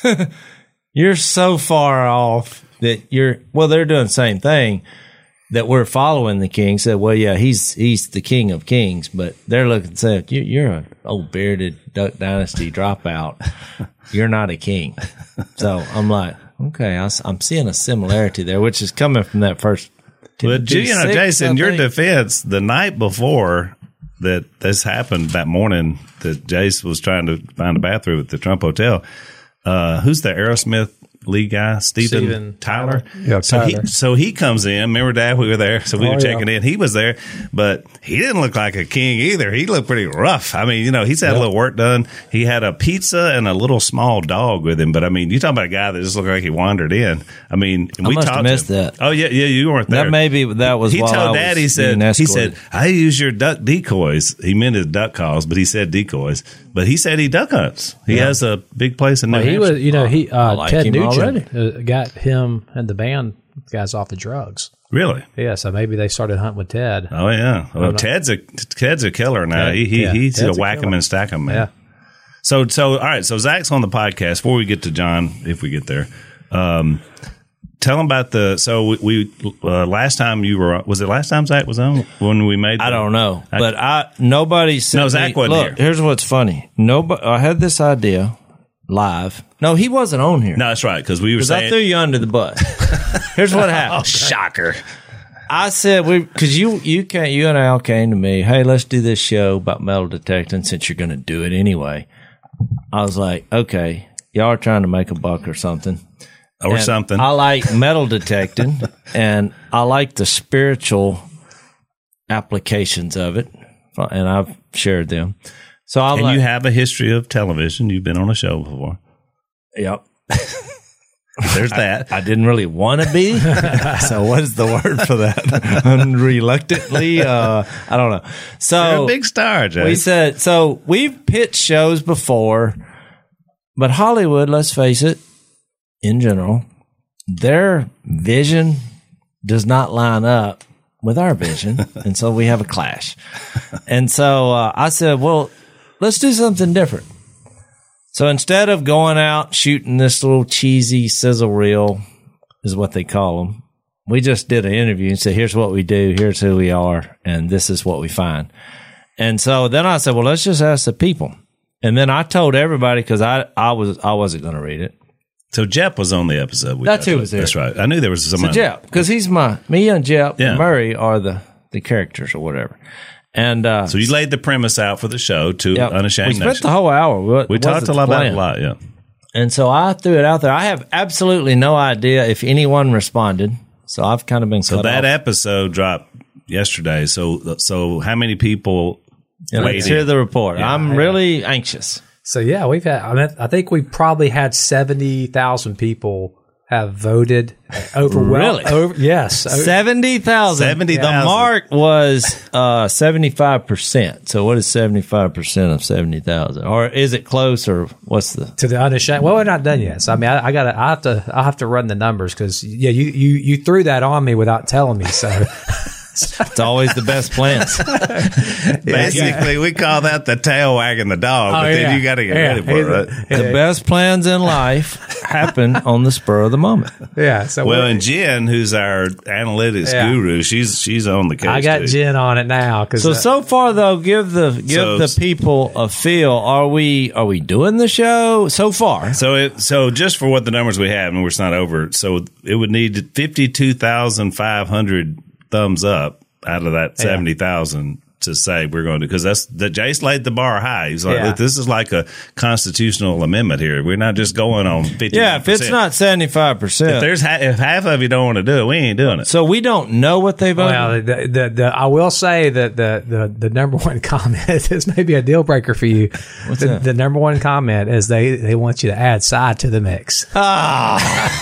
You're so far off that you're, well, they're doing the same thing. That we're following the king, said, well, yeah, he's he's the king of kings, but they're looking and saying, you, you're an old bearded Duck Dynasty dropout. You're not a king. So I'm like, okay, I, I'm seeing a similarity there, which is coming from that first. But, you know, six, Jason, your defense, the night before that this happened, that morning that Jace was trying to find a bathroom at the Trump Hotel, uh, who's the Aerosmith lead guy, Steven, Steven Tyler. Yeah, so Tyler. he so he comes in. Remember, Dad, we were there, so we Oh, were checking yeah. in. He was there, but he didn't look like a king either. He looked pretty rough. I mean, you know, he's had a little work done. He had a pizza and a little small dog with him. But I mean, you talking about a guy that just looked like he wandered in. I mean, I we must have talked to missed him. that. Oh yeah, yeah, you weren't there. That maybe that was. He while told I Dad. was He said. being He said, escorted. "I use your duck decoys." He meant his duck calls, but he said decoys. But he said he duck hunts. He Yeah. has a big place in New Well, he Hampshire. was, you know, he uh, like Ted him Nugent uh, got him and the band guys off the drugs. Really? Yeah, so maybe they started hunting with Ted. Oh yeah. Well, Ted's a Ted's a killer now. Ted, he he yeah, he's Ted's a a whack 'em killer. and stack 'em man. Yeah. So so all right. So Zach's on the podcast. Before we get to John, if we get there, um, tell them about the. So we, we uh, last time you were was it last time Zach was on when we made. The, I don't know, I, but I nobody said. No, Zach me, wasn't look, here. Here's what's funny. Nobody. I had this idea live. No, he wasn't on here. No, that's right because we were Because saying I threw you under the bus. Here's what happened. shocker. I said we because you you can you and Al came to me. Hey, let's do this show about metal detecting since you're going to do it anyway. I was like, okay, y'all are trying to make a buck or something. Or And something. I like metal detecting, and I like the spiritual applications of it, and I've shared them. So I'm and like, you have a history of television. You've been on a show before. yep. There's that. I didn't really want to be. So what is the word for that? Unreluctantly, uh, I don't know. So You're a big star, Jay. we said so. We've pitched shows before, but Hollywood, let's face it, in general, their vision does not line up with our vision, and so we have a clash. And so uh, I said, well, let's do something different. So instead of going out shooting this little cheesy sizzle reel, is what they call them, we just did an interview and said, here's what we do, here's who we are, and this is what we find. And so then I said, well, let's just ask the people. And then I told everybody because I, I, was, I wasn't going to read it. So Jeff was on the episode. We That's talked who about. was there. That's right. I knew there was So someone. Jeff, because he's my, me and Jeff Yeah. and Murray are the, the characters or whatever. And uh, So you laid the premise out for the show to yeah, Unashamed we spent Nation. the whole hour. What, we what talked was a the lot about it plan? a lot, yeah. And so I threw it out there. I have absolutely no idea if anyone responded. So I've kind of been So cut that off. episode dropped yesterday. So so how many people Yeah, let's waited? hear the report. Yeah. I'm really anxious. So yeah, we've had. I mean, I think we probably had seventy thousand people have voted. Overwhelmed. Really? Over, yes. seventy thousand. seventy thousand. The mark was uh, seventy-five percent. So what is seventy-five percent of seventy thousand? Or is it close or what's the? To the unashamed. Well, we're not done yet. So I mean, I, I got to. I have to. I have to run the numbers because yeah, you, you you threw that on me without telling me. So It's always the best plans. Basically, we call that the tail wagging the dog, Oh, but yeah. then you got to get Yeah. ready for it, right? The best plans in life happen on the spur of the moment. yeah. So Well, we're- and Jen, who's our analytics Yeah. guru, she's she's on the case. I got too. Jen on it now because So so far though, give the give So- the people a feel. Are we are we doing the show so far? So it so just for what the numbers we have, and we're not over. So it would need fifty two thousand five hundred thumbs up out of that seventy thousand to say we're going to, because that's the Jace laid the bar high. He's like, Yeah. look, this is like a constitutional amendment here. We're not just going on fifty. Yeah, if it's not seventy five if percent, there's ha- if half of you don't want to do it, we ain't doing it. so we don't know what they voted. Well, the, the, the, I will say that the, the, the number one comment is maybe a deal breaker for you. What's the, that? the number one comment is they, they want you to add side to the mix. Ah,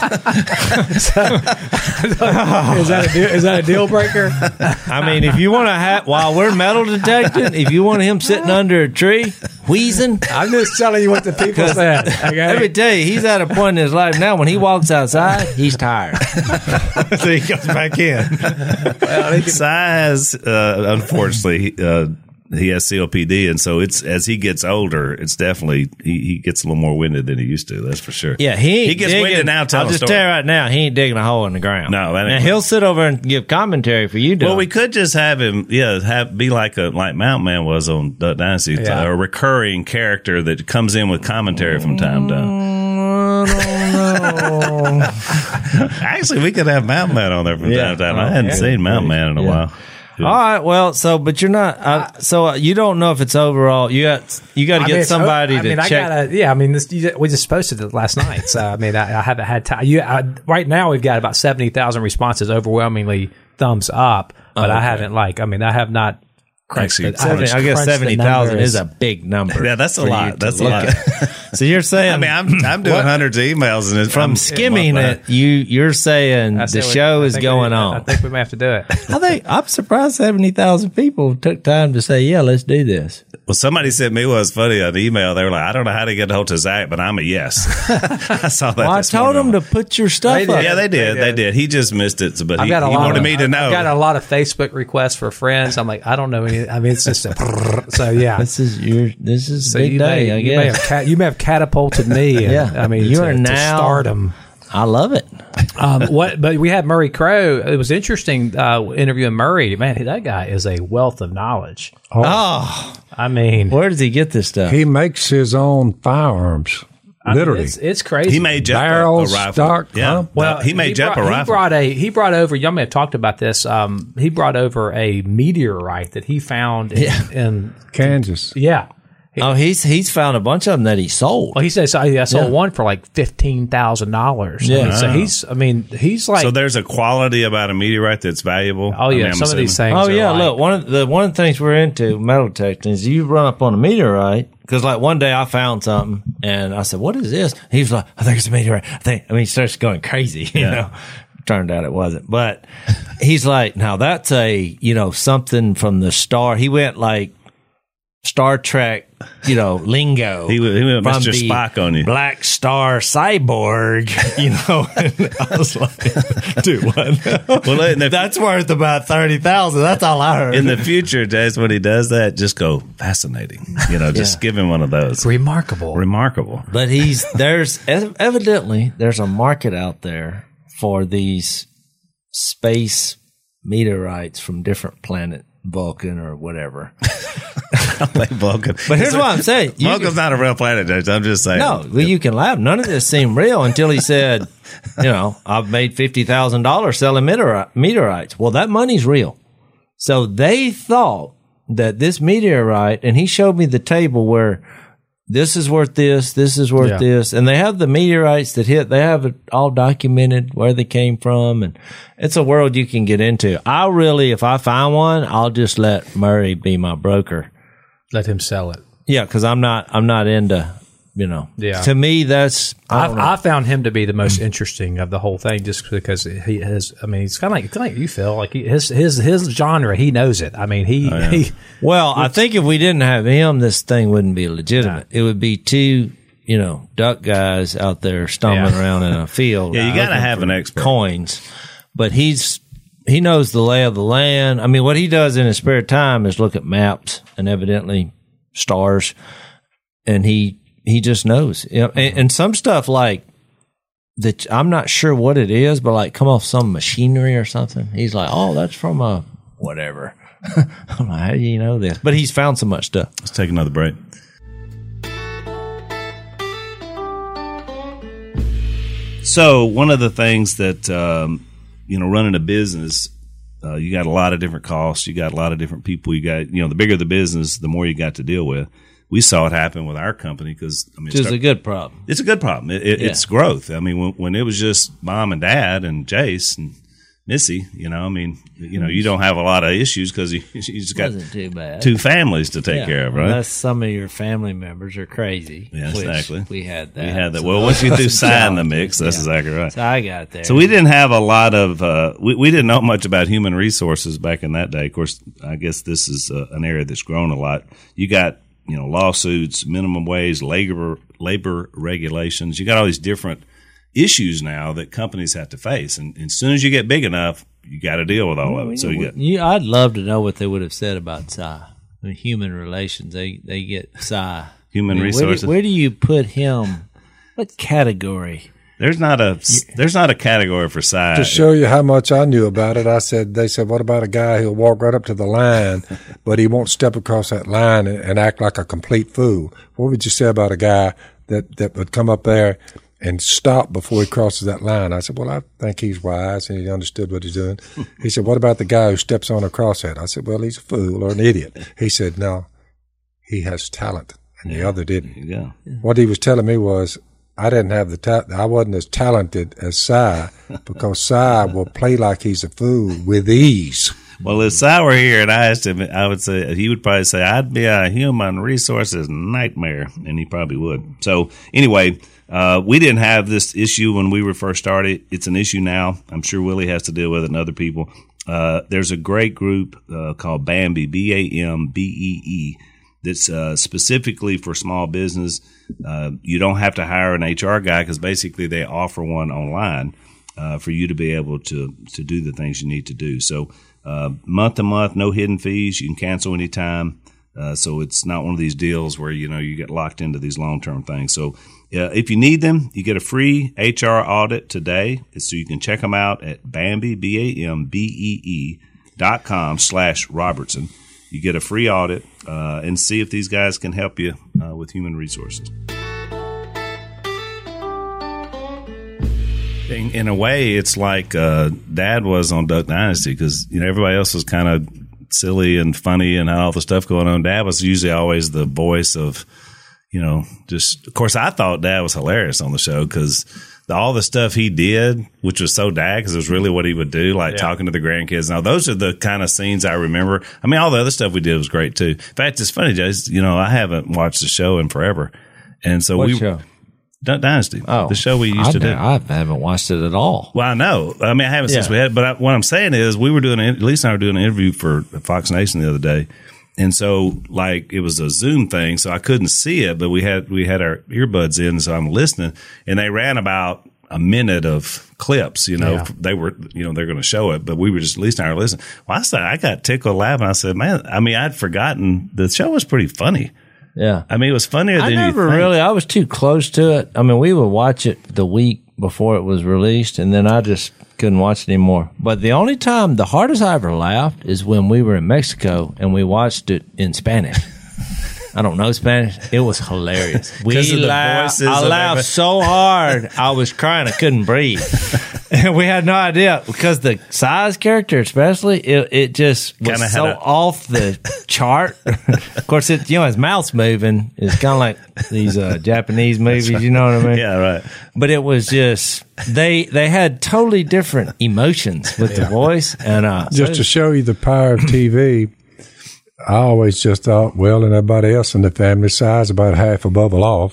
is that a deal, is that a deal breaker? I mean, if you want to have while we're metal detecting, if you want him sitting under a tree wheezing. I'm just telling you what the people said. Let me Okay. tell you, he's at a point in his life now when he walks outside, he's tired. So he comes back in. Si has, uh, unfortunately, uh, he has C O P D, and so it's as he gets older, it's definitely he, he gets a little more winded than he used to. That's for sure. Yeah, he ain't he gets digging, winded now. Telling I'll just a tell story. you right now, he ain't digging a hole in the ground. No, that ain't now right. he'll sit over and give commentary for you. Well, Doug. we could just have him, yeah, have be like a like Mountain Man was on Duck Dynasty, Yeah. a recurring character that comes in with commentary from time to time. I don't know. Actually, we could have Mountain Man on there from Yeah. time to time. I Oh, hadn't yeah. seen Mountain Man in a Yeah. while. All right, well, so but you're not. Uh, so uh, you don't know if it's overall. You got you got to I get mean, it's- somebody I to mean, I check. gotta, yeah, I mean, this, you, we just posted it last night, so I mean, I, I haven't had time. You, I, right now, we've got about seventy thousand responses, overwhelmingly thumbs up, but Oh, I okay. haven't like, I mean, I have not. Crunched Actually, it. Seventy- haven't I guess crunched the seventy thousand numbers. is a big number. Yeah, that's a for you lot. to That's a look lot. at. So you're saying I mean, I'm I'm doing What? hundreds of emails and it's, from I'm, skimming I'm it, you you're saying I the said we- show I is think going we, on. I think we may have to do it. I think I'm surprised seventy thousand people took time to say, "Yeah, let's do this." Well, somebody sent me what was funny an email. They were like, I don't know how to get a hold of Zach, but I'm a yes. I saw that. Well, I this told morning. them to put your stuff They up. did. Yeah, they did. They They did. did. He just missed it, but I've he, got a he lot wanted of, me to know. I've got a lot of Facebook requests for friends. I'm like, I don't know any. I mean, it's just a. So yeah. This is your. This is So big you day. may, I you may guess. have ca- you may have catapulted me. And, Yeah. I mean, You to, are to now- stardom. I love it. Um, what? But we had Murray Crowe. It was interesting uh, interviewing Murray. Man, that guy is a wealth of knowledge. Oh, I mean, where does he get this stuff? He makes his own firearms. I mean, Literally, it's, it's crazy. He made Jeff barrels, a, a rifle. stock. Yeah, Huh? well, he made he Jeff brought, a rifle. He brought a he brought over. Y'all may have talked about this. Um, he brought over a meteorite that he found in, Yeah. in Kansas. yeah. Oh, he's he's found a bunch of them that he sold. Well, he says I sold Yeah. one for like fifteen thousand dollars. Yeah. I mean, so Wow. he's. I mean, he's like. So there's a quality about a meteorite that's valuable. oh I mean, yeah, I'm some of these assuming. things. Oh are yeah, like- look, one of the one of the things we're into metal detecting is you run up on a meteorite because like one day I found something and I said, "What is this?" He was like, "I think it's a meteorite." I think. I mean, he starts going crazy. You Yeah. know, turned out it wasn't, but he's like, "Now that's a you know something from the star." He went like Star Trek, you know, lingo. He went- he went from Mister the Spock on you. Black Star cyborg, you know. And I was like, dude, what? Well, in the, That's worth about thirty thousand. That's all I heard. in the future, Jace, when he does that, just go fascinating. You know, just Yeah. give him one of those. remarkable. Remarkable. But he's there's ev- evidently there's a market out there for these space meteorites from different planet Vulcan or whatever. Like Vulcan. But here's what I'm saying. You Vulcan's not a real planet, Jace. I'm just saying. No, well, you can laugh. None of this seemed real until he said, you know, I've made fifty thousand dollars selling meteori- meteorites. Well, that money's real. So they thought that this meteorite, and he showed me the table where this is worth this, this is worth Yeah. this. And they have the meteorites that hit, they have it all documented where they came from. And it's a world you can get into. I really, if I find one, I'll just let Murray be my broker. Let him sell it. Yeah, because I'm not, I'm not into, you know. Yeah. To me, that's. I I, don't know. I found him to be the most interesting of the whole thing, just because he has. I mean, he's kind of like, kind of like you, Phil. Like he, his his his genre, he knows it. I mean, he, he Well, I think if we didn't have him, this thing wouldn't be legitimate. It would be two, you know, duck guys out there stumbling Yeah. around in a field. Yeah, you got to looking have for an expert. coins. But he's he knows the lay of the land. I mean, what he does in his spare time is look at maps and evidently stars, and he he just knows. You know, and, and some stuff like that, I'm not sure what it is, but like come off some machinery or something. He's like, oh, that's from a whatever. I'm like, how do you know this? But he's found so much stuff. Let's take another break. So one of the things that um, you know, running a business, uh, you got a lot of different costs. You got a lot of different people. You got, you know, the bigger the business, the more you got to deal with. We saw it happen with our company because I mean, Which is start- a good problem. it's a good problem. It, it, Yeah. It's growth. I mean, when, when it was just mom and dad and Jace and Missy, you know, I mean, you know, you don't have a lot of issues because you, you just got Wasn't too bad. two families to take Yeah, care of, right? Unless some of your family members are crazy. Yeah, which exactly. We had that. We had that. So Well, once you threw that's Cy in the challenging. mix, that's Yeah. exactly right. So I got there. So we didn't have a lot of, uh, we, we didn't know much about human resources back in that day. Of course, I guess this is uh, an area that's grown a lot. You got, you know, lawsuits, minimum wage, labor, labor regulations. You got all these different issues now that companies have to face. And, and as soon as you get big enough, you got to deal with all of it. So you get, You, I'd love to know what they would have said about Cy. I mean, human relations. They they get Cy. Human I mean, where do- resources. Where do, you put him? What category? there's not a, there's not a category for To size. show you how much I knew about it, I said, they said, what about a guy who'll walk right up to the line, but he won't step across that line and, and act like a complete fool? What would you say about a guy that, that would come up there and stop before he crosses that line? I said, well, I think he's wise and he understood what he's doing. He said, what about the guy who steps on across that? I said, well, he's a fool or an idiot. He said, no, he has talent, and the other didn't. There you go. What he was telling me was, I didn't have the ta- I wasn't as talented as Cy because Cy will play like he's a fool with ease. Well, if Cy were here and I asked him, I would say, he would probably say, I'd be a human resources nightmare. And he probably would. So anyway, uh, we didn't have this issue when we were first started. It's an issue now. I'm sure Willie has to deal with it and other people. Uh, there's a great group uh, called Bambee, B A M B E E, that's uh, specifically for small business. Uh, you don't have to hire an H R guy because basically they offer one online uh, for you to be able to to do the things you need to do. So uh, month to month, no hidden fees. You can cancel anytime. Uh, so it's not one of these deals where, you know, you get locked into these long-term things. So uh, if you need them, you get a free H R audit today. So you can check them out at Bambee, B A M B E E dot com slash Robertson. You get a free audit uh, and see if these guys can help you uh, with human resources. In, in a way, it's like uh, Dad was on Duck Dynasty because, you know, everybody else was kind of silly and funny and all the stuff going on. Dad was usually always the voice of, you know, just, of course, I thought Dad was hilarious on the show because all the stuff he did, which was so Dad, because it was really what he would do, like yeah. talking to the grandkids. Now, those are the kind of scenes I remember. I mean, all the other stuff we did was great too. In fact, it's funny, Jay, you know, I haven't watched the show in forever. And so what we, show? Duck Dynasty, oh, the show we used I to do. I haven't watched it at all. Well, I know. I mean, I haven't yeah. since we had, but I, what I'm saying is we were doing, at least I were doing an interview for Fox Nation the other day. And so like it was a Zoom thing, so I couldn't see it, but we had, we had our earbuds in, so I'm listening, and they ran about a minute of clips, you know, yeah. they were, you know, they're going to show it, but we were just, at least I were listening. Well, I said, I got tickled laughing. I said, man, I mean, I'd forgotten the show was pretty funny. Yeah. I mean, it was funnier I than you never think. really, I was too close to it. I mean, we would watch it the week before it was released, and then I just couldn't watch it anymore. But the only time, the hardest I ever laughed is when we were in Mexico and we watched it in Spanish. I don't know Spanish. It was hilarious. We laughed. I laughed every- so hard, I was crying. I couldn't breathe. And we had no idea because the size character, especially, it, it just was Kinda so a- off the chart. Of course, it, you know, his mouth's moving. It's kind of like these uh, Japanese movies. Right. You know what I mean? Yeah, right. But it was just they they had totally different emotions with yeah. the voice, and uh, just so, to show you the power of T V. I always just thought, well, and everybody else in the family size about half a bubble off.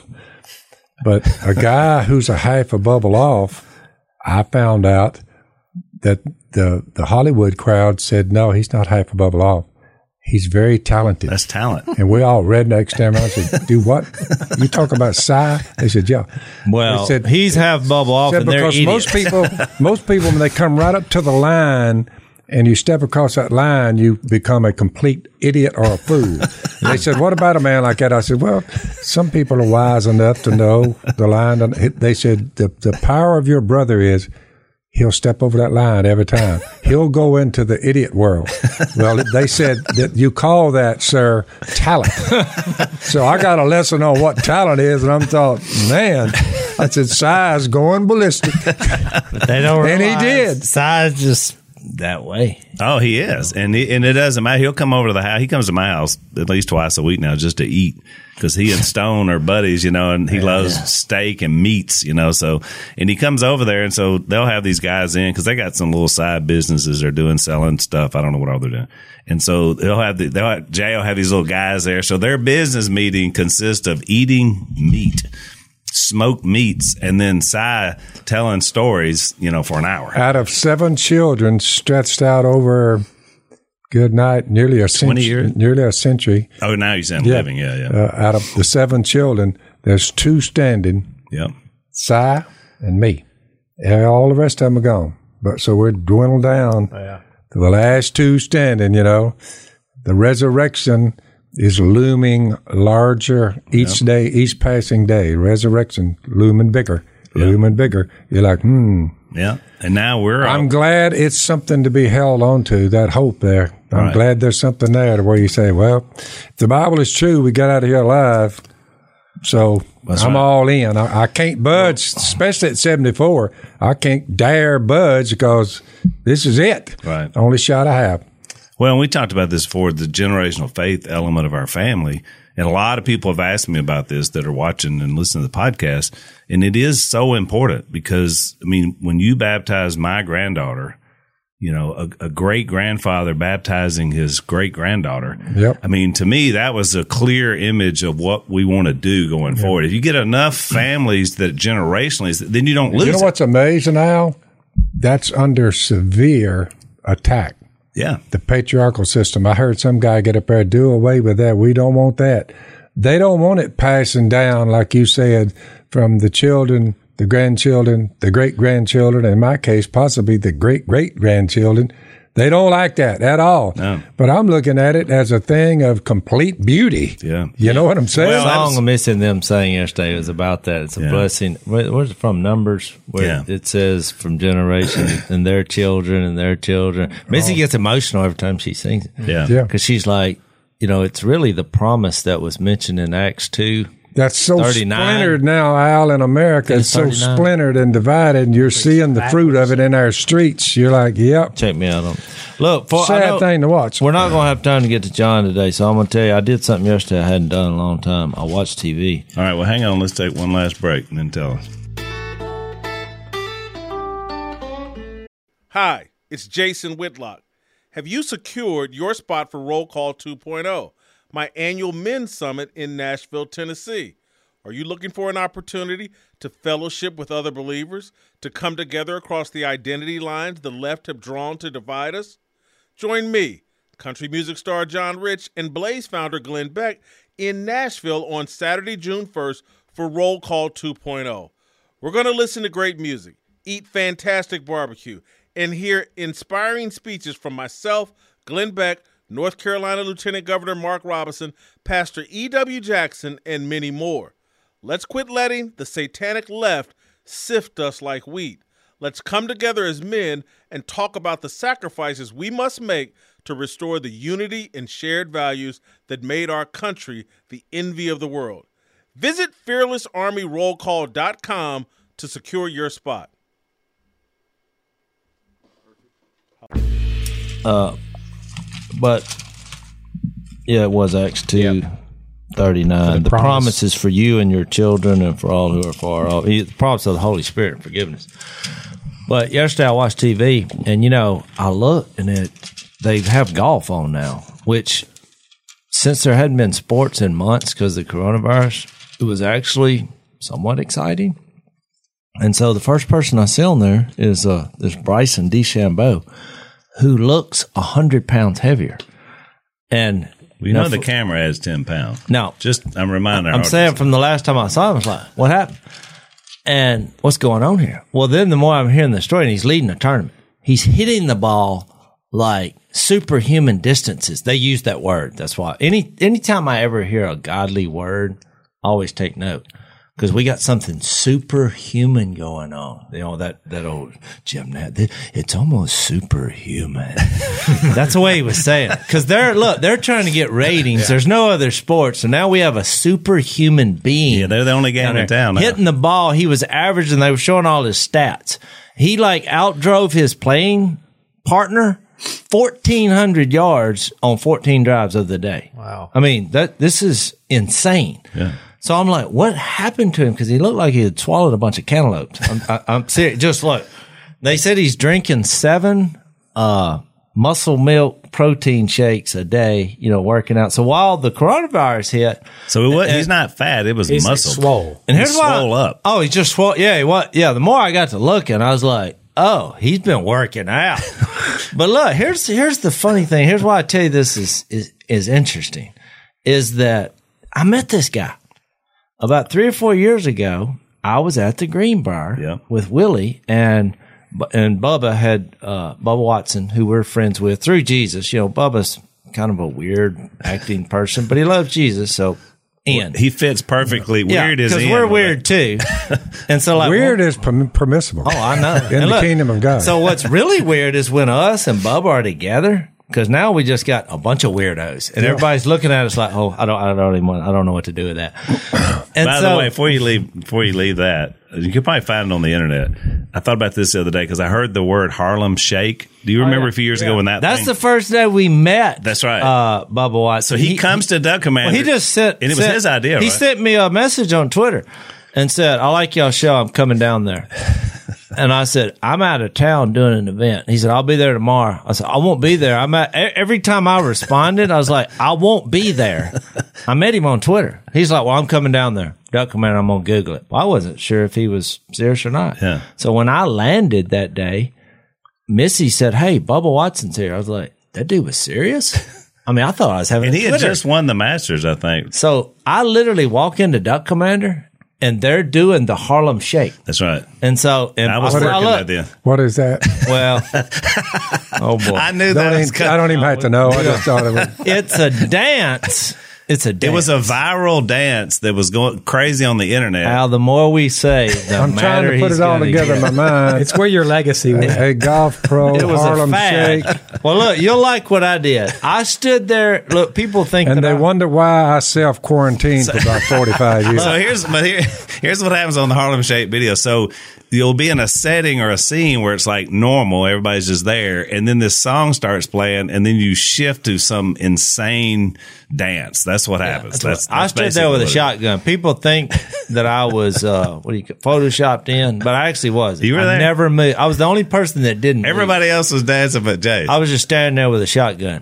But a guy who's a half a bubble off, I found out that the the Hollywood crowd said, no, he's not half a bubble off. He's very talented. That's talent. And we all rednecks down around said, do what? You talk about Si? They said, yeah. Well, they said, he's half bubble off, said, and they're because idiots. most people, most people, when they come right up to the line, and you step across that line, you become a complete idiot or a fool. They said, what about a man like that? I said, well, some people are wise enough to know the line. They said, the, the power of your brother is he'll step over that line every time. He'll go into the idiot world. Well, they said that you call that, sir, talent. So I got a lesson on what talent is, and I'm thought, man, I said, Si's going ballistic. But they don't and he realize did. Si's just that way. Oh, he is. And he, and it doesn't matter. He'll come over to the house. He comes to my house at least twice a week now just to eat because he and Stone are buddies, you know, and he yeah, loves yeah. steak and meats, you know. So, and he comes over there, and so they'll have these guys in because they got some little side businesses they're doing, selling stuff. I don't know what all they're doing. And so they'll have the, they'll have, Jay will have these little guys there. So their business meeting consists of eating meat, smoked meats, and then Si telling stories, you know, for an hour. Out of seven children stretched out over, good night, nearly a century. years? Nearly a century. Oh, now you're saying yeah. living, yeah, yeah. Uh, out of the seven children, there's two standing. Yep. Si and me. And all the rest of them are gone. But so we're dwindled down oh, yeah. to the last two standing, you know. The resurrection is looming larger each yep. day, each passing day. Resurrection looming bigger, yep. looming bigger. You're like, hmm. Yeah. And now we're. I'm out. glad it's something to be held on to, that hope there. I'm right. glad there's something there to where you say, well, if the Bible is true, we got out of here alive. So That's I'm right. all in. I, I can't budge, especially at seventy-four. I can't dare budge because this is it. Right. Only shot I have. Well, we talked about this before, the generational faith element of our family. And a lot of people have asked me about this that are watching and listening to the podcast. And it is so important because, I mean, when you baptize my granddaughter, you know, a, a great grandfather baptizing his great granddaughter. Yep. I mean, to me, that was a clear image of what we want to do going yep. forward. If you get enough families that generationally, then you don't lose. You know what's amazing, Al? That's under severe attack. Yeah. The patriarchal system. I heard some guy get up there, do away with that. We don't want that. They don't want it passing down, like you said, from the children, the grandchildren, the great-grandchildren, in my case, possibly the great-great-grandchildren. They don't like that at all. No. But I'm looking at it as a thing of complete beauty. Yeah. You know what I'm saying? The Well, song I'm missing them saying yesterday was about that. It's a Yeah. blessing. Where, where's it from? Numbers, where Yeah. it says from generation and their children and their children. Missy gets emotional every time she sings it. Yeah. Yeah. Because she's like, you know, it's really the promise that was mentioned in Acts two. That's so thirty-nine. splintered now, Al, in America. It's It's so thirty-nine. splintered and divided, and you're seeing the fruit of it in our streets. You're like, yep. Check me out on it. Look, for, I Sad know, thing to watch. we're not going to have time to get to John today, so I'm going to tell you, I did something yesterday I hadn't done in a long time. I watched T V. All right, well, hang on. Let's take one last break and then tell us. Hi, it's Jason Whitlock. Have you secured your spot for Roll Call two point oh, my annual men's summit in Nashville, Tennessee? Are you looking for an opportunity to fellowship with other believers, to come together across the identity lines the left have drawn to divide us? Join me, country music star John Rich, and Blaze founder Glenn Beck in Nashville on Saturday, June first for Roll Call two point oh. We're going to listen to great music, eat fantastic barbecue, and hear inspiring speeches from myself, Glenn Beck, North Carolina Lieutenant Governor Mark Robinson, Pastor E W. Jackson, and many more. Let's quit letting the satanic left sift us like wheat. Let's come together as men and talk about the sacrifices we must make to restore the unity and shared values that made our country the envy of the world. Visit fearless army roll call dot com to secure your spot. But, yeah, it was Acts two. Yep. thirty-nine. The, promise. promise is for you and your children and for all who are far off. The promise of the Holy Spirit and forgiveness. But yesterday I watched T V, and, you know, I looked, and it they have golf on now, which, since there hadn't been sports in months because of the coronavirus, it was actually somewhat exciting. And so the first person I see on there is uh, this Bryson DeChambeau, who looks one hundred pounds heavier. And Well, you know now the for- camera adds ten pounds. Now, Just, I'm reminding I'm our saying from the last time I saw him, I was like, what happened? And what's going on here? Well, then the more I'm hearing the story, and he's leading a tournament, he's hitting the ball like superhuman distances. They use that word. That's why any anytime I ever hear a godly word, I always take note. Because we got something superhuman going on. You know, that, that old Jim Nat, it's almost superhuman. That's the way he was saying it. Because they're, look, they're trying to get ratings. Yeah. There's no other sports. So now we have a superhuman being. Yeah, they're the only game in town now. Hitting the ball, he was averaging, they were showing all his stats. He like outdrove his playing partner fourteen hundred yards on fourteen drives of the day. Wow. I mean, that this is insane. Yeah. So I'm like, what happened to him? Because he looked like he had swallowed a bunch of cantaloupes. I'm, I, I'm serious. Just look. They said he's drinking seven uh, muscle milk protein shakes a day, you know, working out. So while the coronavirus hit. So it was, he's not fat. It was He's muscle. swole. And here's He why. swole up. Oh, he just swole. Yeah, what? Yeah, the more I got to looking, I was like, oh, he's been working out. But look, here's here's the funny thing. Here's why I tell you this is, is, is interesting, is that I met this guy. About three or four years ago, I was at the Greenbrier Yeah. with Willie, and and Bubba had uh, Bubba Watson, who we're friends with through Jesus. You know, Bubba's kind of a weird acting person, but he loves Jesus. So, Ian, He fits perfectly. Weird is because Ian we're with weird too, and so like Weird is perm- permissible. Oh, I know. In And the look, kingdom of God. So what's really weird is when us and Bubba are together, because now we just got a bunch of weirdos, and everybody's looking at us like, "Oh, I don't, I don't even want, I don't know what to do with that." And By so, the way, before you leave, before you leave that, you can probably find it on the internet. I thought about this the other day because I heard the word Harlem Shake. Do you remember yeah. a few years ago when that? that's thing, the first day we met. That's right. uh, Bubba Watson. So he, comes to Duck Commander. Well, he just sent, and it was sent- his idea. He right? sent me a message on Twitter and said, "I like y'all show. I'm coming down there." And I said, "I'm out of town doing an event." He said, "I'll be there tomorrow." I said, "I won't be there." I'm at, every time I responded, I was like, "I won't be there." I met him on Twitter. He's like, "Well, I'm coming down there. Duck Commander, I'm going to Google it." Well, I wasn't sure if he was serious or not. Yeah. So when I landed that day, Missy said, "Hey, Bubba Watson's here." I was like, that dude was serious? I mean, I thought I was having and a he had Twitter. just won the Masters, I think. So I literally walk into Duck Commander, and they're doing the Harlem Shake. That's right. And so, and I was I, working I look, that then. What is that? well, oh boy, I knew Don't that was even, coming. I don't even have to know. I just thought it was. it's a dance. It's a dance. It was a viral dance that was going crazy on the internet. Al, the more we say, the I'm trying madder to put he's it all gonna together in get. my mind. It's where your legacy went. A golf pro, It was Harlem a fad. Shake. Well, look, you'll like what I did. I stood there. Look, people think And that they I, wonder why I self quarantined for about forty-five years. So here's but here, here's what happens on the Harlem Shake video. So you'll be in a setting or a scene where it's like normal, everybody's just there, and then this song starts playing, and then you shift to some insane dance. That's what happens. That's, that's I stood there with a shotgun. People think that I was uh, what do you call, photoshopped in, but I actually wasn't. You were I there? never moved. I was the only person that didn't. move. Everybody else was dancing but Jay. I was just standing there with a shotgun.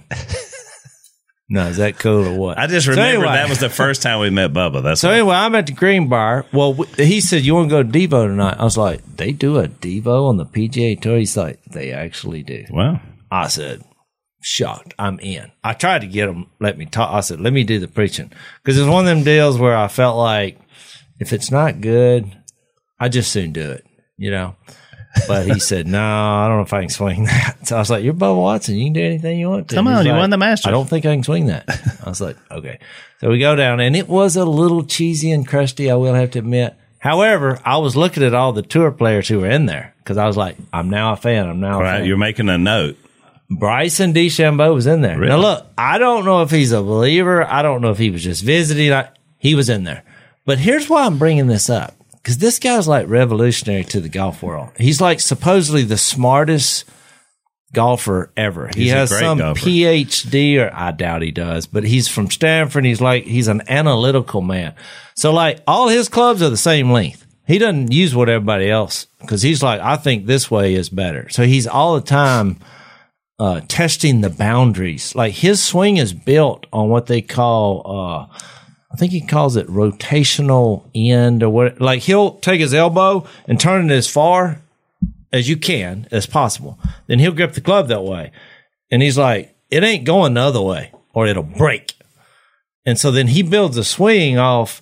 No, is that cool or what? I just So remember anyway. that was the first time we met Bubba. That's So what- anyway, I'm at the Green Bar. Well, w- he said, "You want to go to Devo tonight?" I was like, "They do a Devo on the P G A Tour?" He's like, "They actually do." Wow. I said, "Shocked, I'm in." I tried to get him let me talk. I said, "Let me do the preaching," because it's one of them deals where I felt like if it's not good, I just soon do it, you know. But he said, "No, I don't know if I can swing that." So I was like, "You're Bubba Watson. You can do anything you want to." Come And on, he's you like, won the Masters. I don't think I can swing that. I was like, "Okay." So we go down, and it was a little cheesy and crusty, I will have to admit. However, I was looking at all the tour players who were in there because I was like, "I'm now a fan. I'm now All a right, fan." you're making a note. Bryson DeChambeau was in there. Really? Now, look, I don't know if he's a believer. I don't know if he was just visiting. I, he was in there. But here's why I'm bringing this up. Because this guy's like revolutionary to the golf world. He's like supposedly the smartest golfer ever. He He's a has great some golfer. P H D, or I doubt he does, but he's from Stanford. He's like, he's an analytical man. So like all his clubs are the same length. He doesn't use what everybody else, because he's like, I think this way is better. So he's all the time uh, testing the boundaries. Like his swing is built on what they call, uh, I think he calls it rotational end or what. Like he'll take his elbow and turn it as far as you can, as possible. Then he'll grip the club that way. And he's like, it ain't going the other way or it'll break. And so then he builds a swing off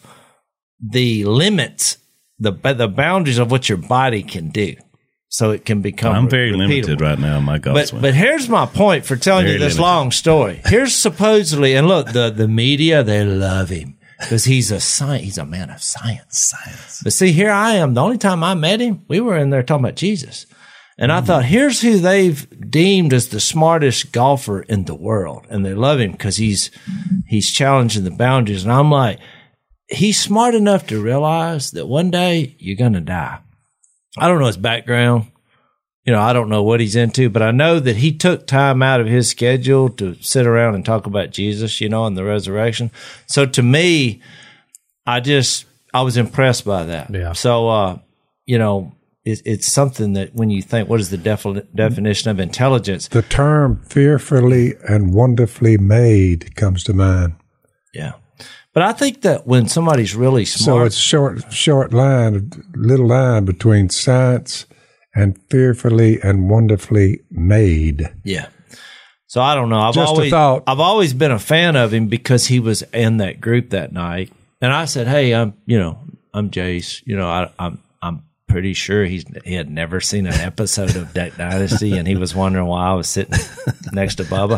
the limits, the the boundaries of what your body can do. So it can become I'm very repeatable. limited right now in my golf But swing. but here's my point for telling Very you this limited. long story. Here's supposedly, and look, the, the media, they love him because he's a sci- he's a man of science. Science. But see, here I am. The only time I met him, we were in there talking about Jesus. And I thought, here's who they've deemed as the smartest golfer in the world. And they love him because he's he's challenging the boundaries. And I'm like, he's smart enough to realize that one day you're going to die. I don't know his background. You know, I don't know what he's into, but I know that he took time out of his schedule to sit around and talk about Jesus, you know, and the resurrection. So to me, I just, I was impressed by that. Yeah. So, uh, you know, it, it's something that when you think, what is the defi- definition of intelligence? The term fearfully and wonderfully made comes to mind. Yeah. But I think that when somebody's really So smart, it's short, short line, little line between science and fearfully and wonderfully made. yeah. So I don't know. I've Just a always, thought. I've always been a fan of him because he was in that group that night, and I said, "Hey, I'm, you know, I'm Jace. You know, I, I'm, I'm pretty sure he's he had never seen an episode of Duck Dynasty, and he was wondering why I was sitting next to Bubba.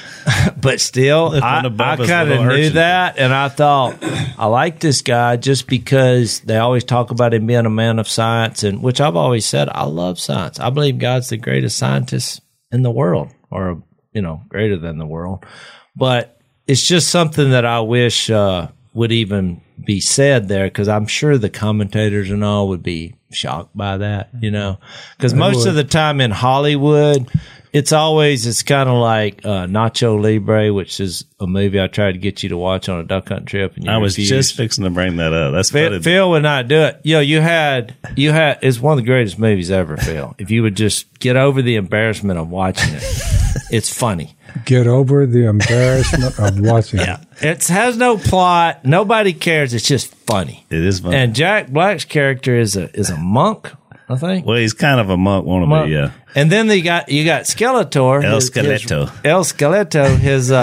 But still, One I, of I Bubba's kind of little knew urchins. that, and I thought I like this guy just because they always talk about him being a man of science, and which I've always said I love science. I believe God's the greatest scientist in the world, or you know, greater than the world. But it's just something that I wish uh, would even be said there, because I'm sure the commentators and all would be shocked by that, you know, because most would. of the time in Hollywood, it's always, it's kind of like uh, Nacho Libre, which is a movie I tried to get you to watch on a duck hunt trip. And you I was refused. just fixing to bring that up. That's Phil, funny. Phil would not do it. You know, you had, you had, it's one of the greatest movies ever, Phil. If you would just get over the embarrassment of watching it, it's funny. Get over the embarrassment of watching it. It has no plot. Nobody cares. It's just funny. It is funny. And Jack Black's character is a is a monk, I think. Well, he's kind of a monk, wannabe, Monk. yeah. And then they got you got Skeletor. El his- his- Skeleto. El Skeleto. His uh,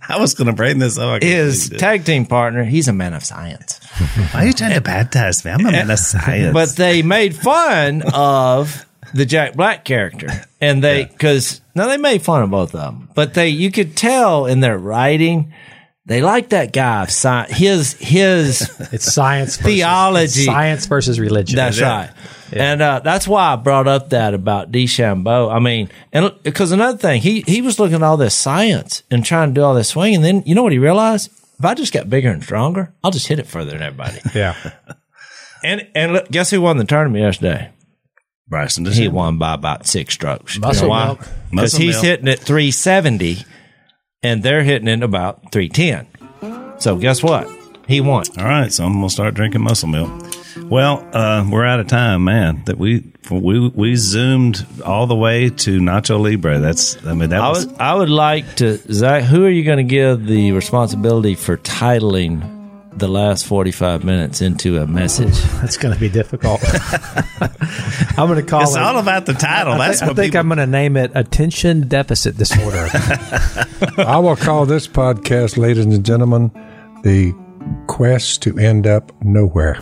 I was going to bring this up. His tag team partner, he's a man of science. Why are you trying to baptize me? I'm a man of science. But they made fun of the Jack Black character, and they because yeah. now they made fun of both of them, but they you could tell in their writing they like that guy. Sci- his his it's science versus, theology, it's science versus religion. That's yeah. right, yeah. and uh, that's why I brought up that about DeChambeau. I mean, and because another thing, he he was looking at all this science and trying to do all this swing, and then you know what he realized? If I just got bigger and stronger, I'll just hit it further than everybody. Yeah, and and look, guess who won the tournament yesterday? Bryson. He won by about six strokes. Muscle milk. Because he's milk. hitting at three seventy, and they're hitting it about three ten. So guess what? He won. All right, so I'm gonna start drinking muscle milk. Well, uh, we're out of time, man. That we we we zoomed all the way to Nacho Libre. That's I mean that I was. Would, I would like to, Zach. Who are you going to give the responsibility for titling the last forty-five minutes into a message? That's going to be difficult. I'm going to call it's it. It's all about the title. That's I, what I think people, I'm going to name it Attention Deficit Disorder. I will call this podcast, ladies and gentlemen, the quest to end up nowhere.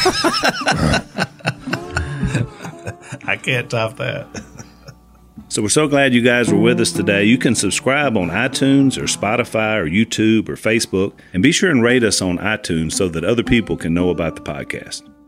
I can't top that. So we're so glad you guys were with us today. You can subscribe on iTunes or Spotify or YouTube or Facebook, and be sure and rate us on iTunes so that other people can know about the podcast.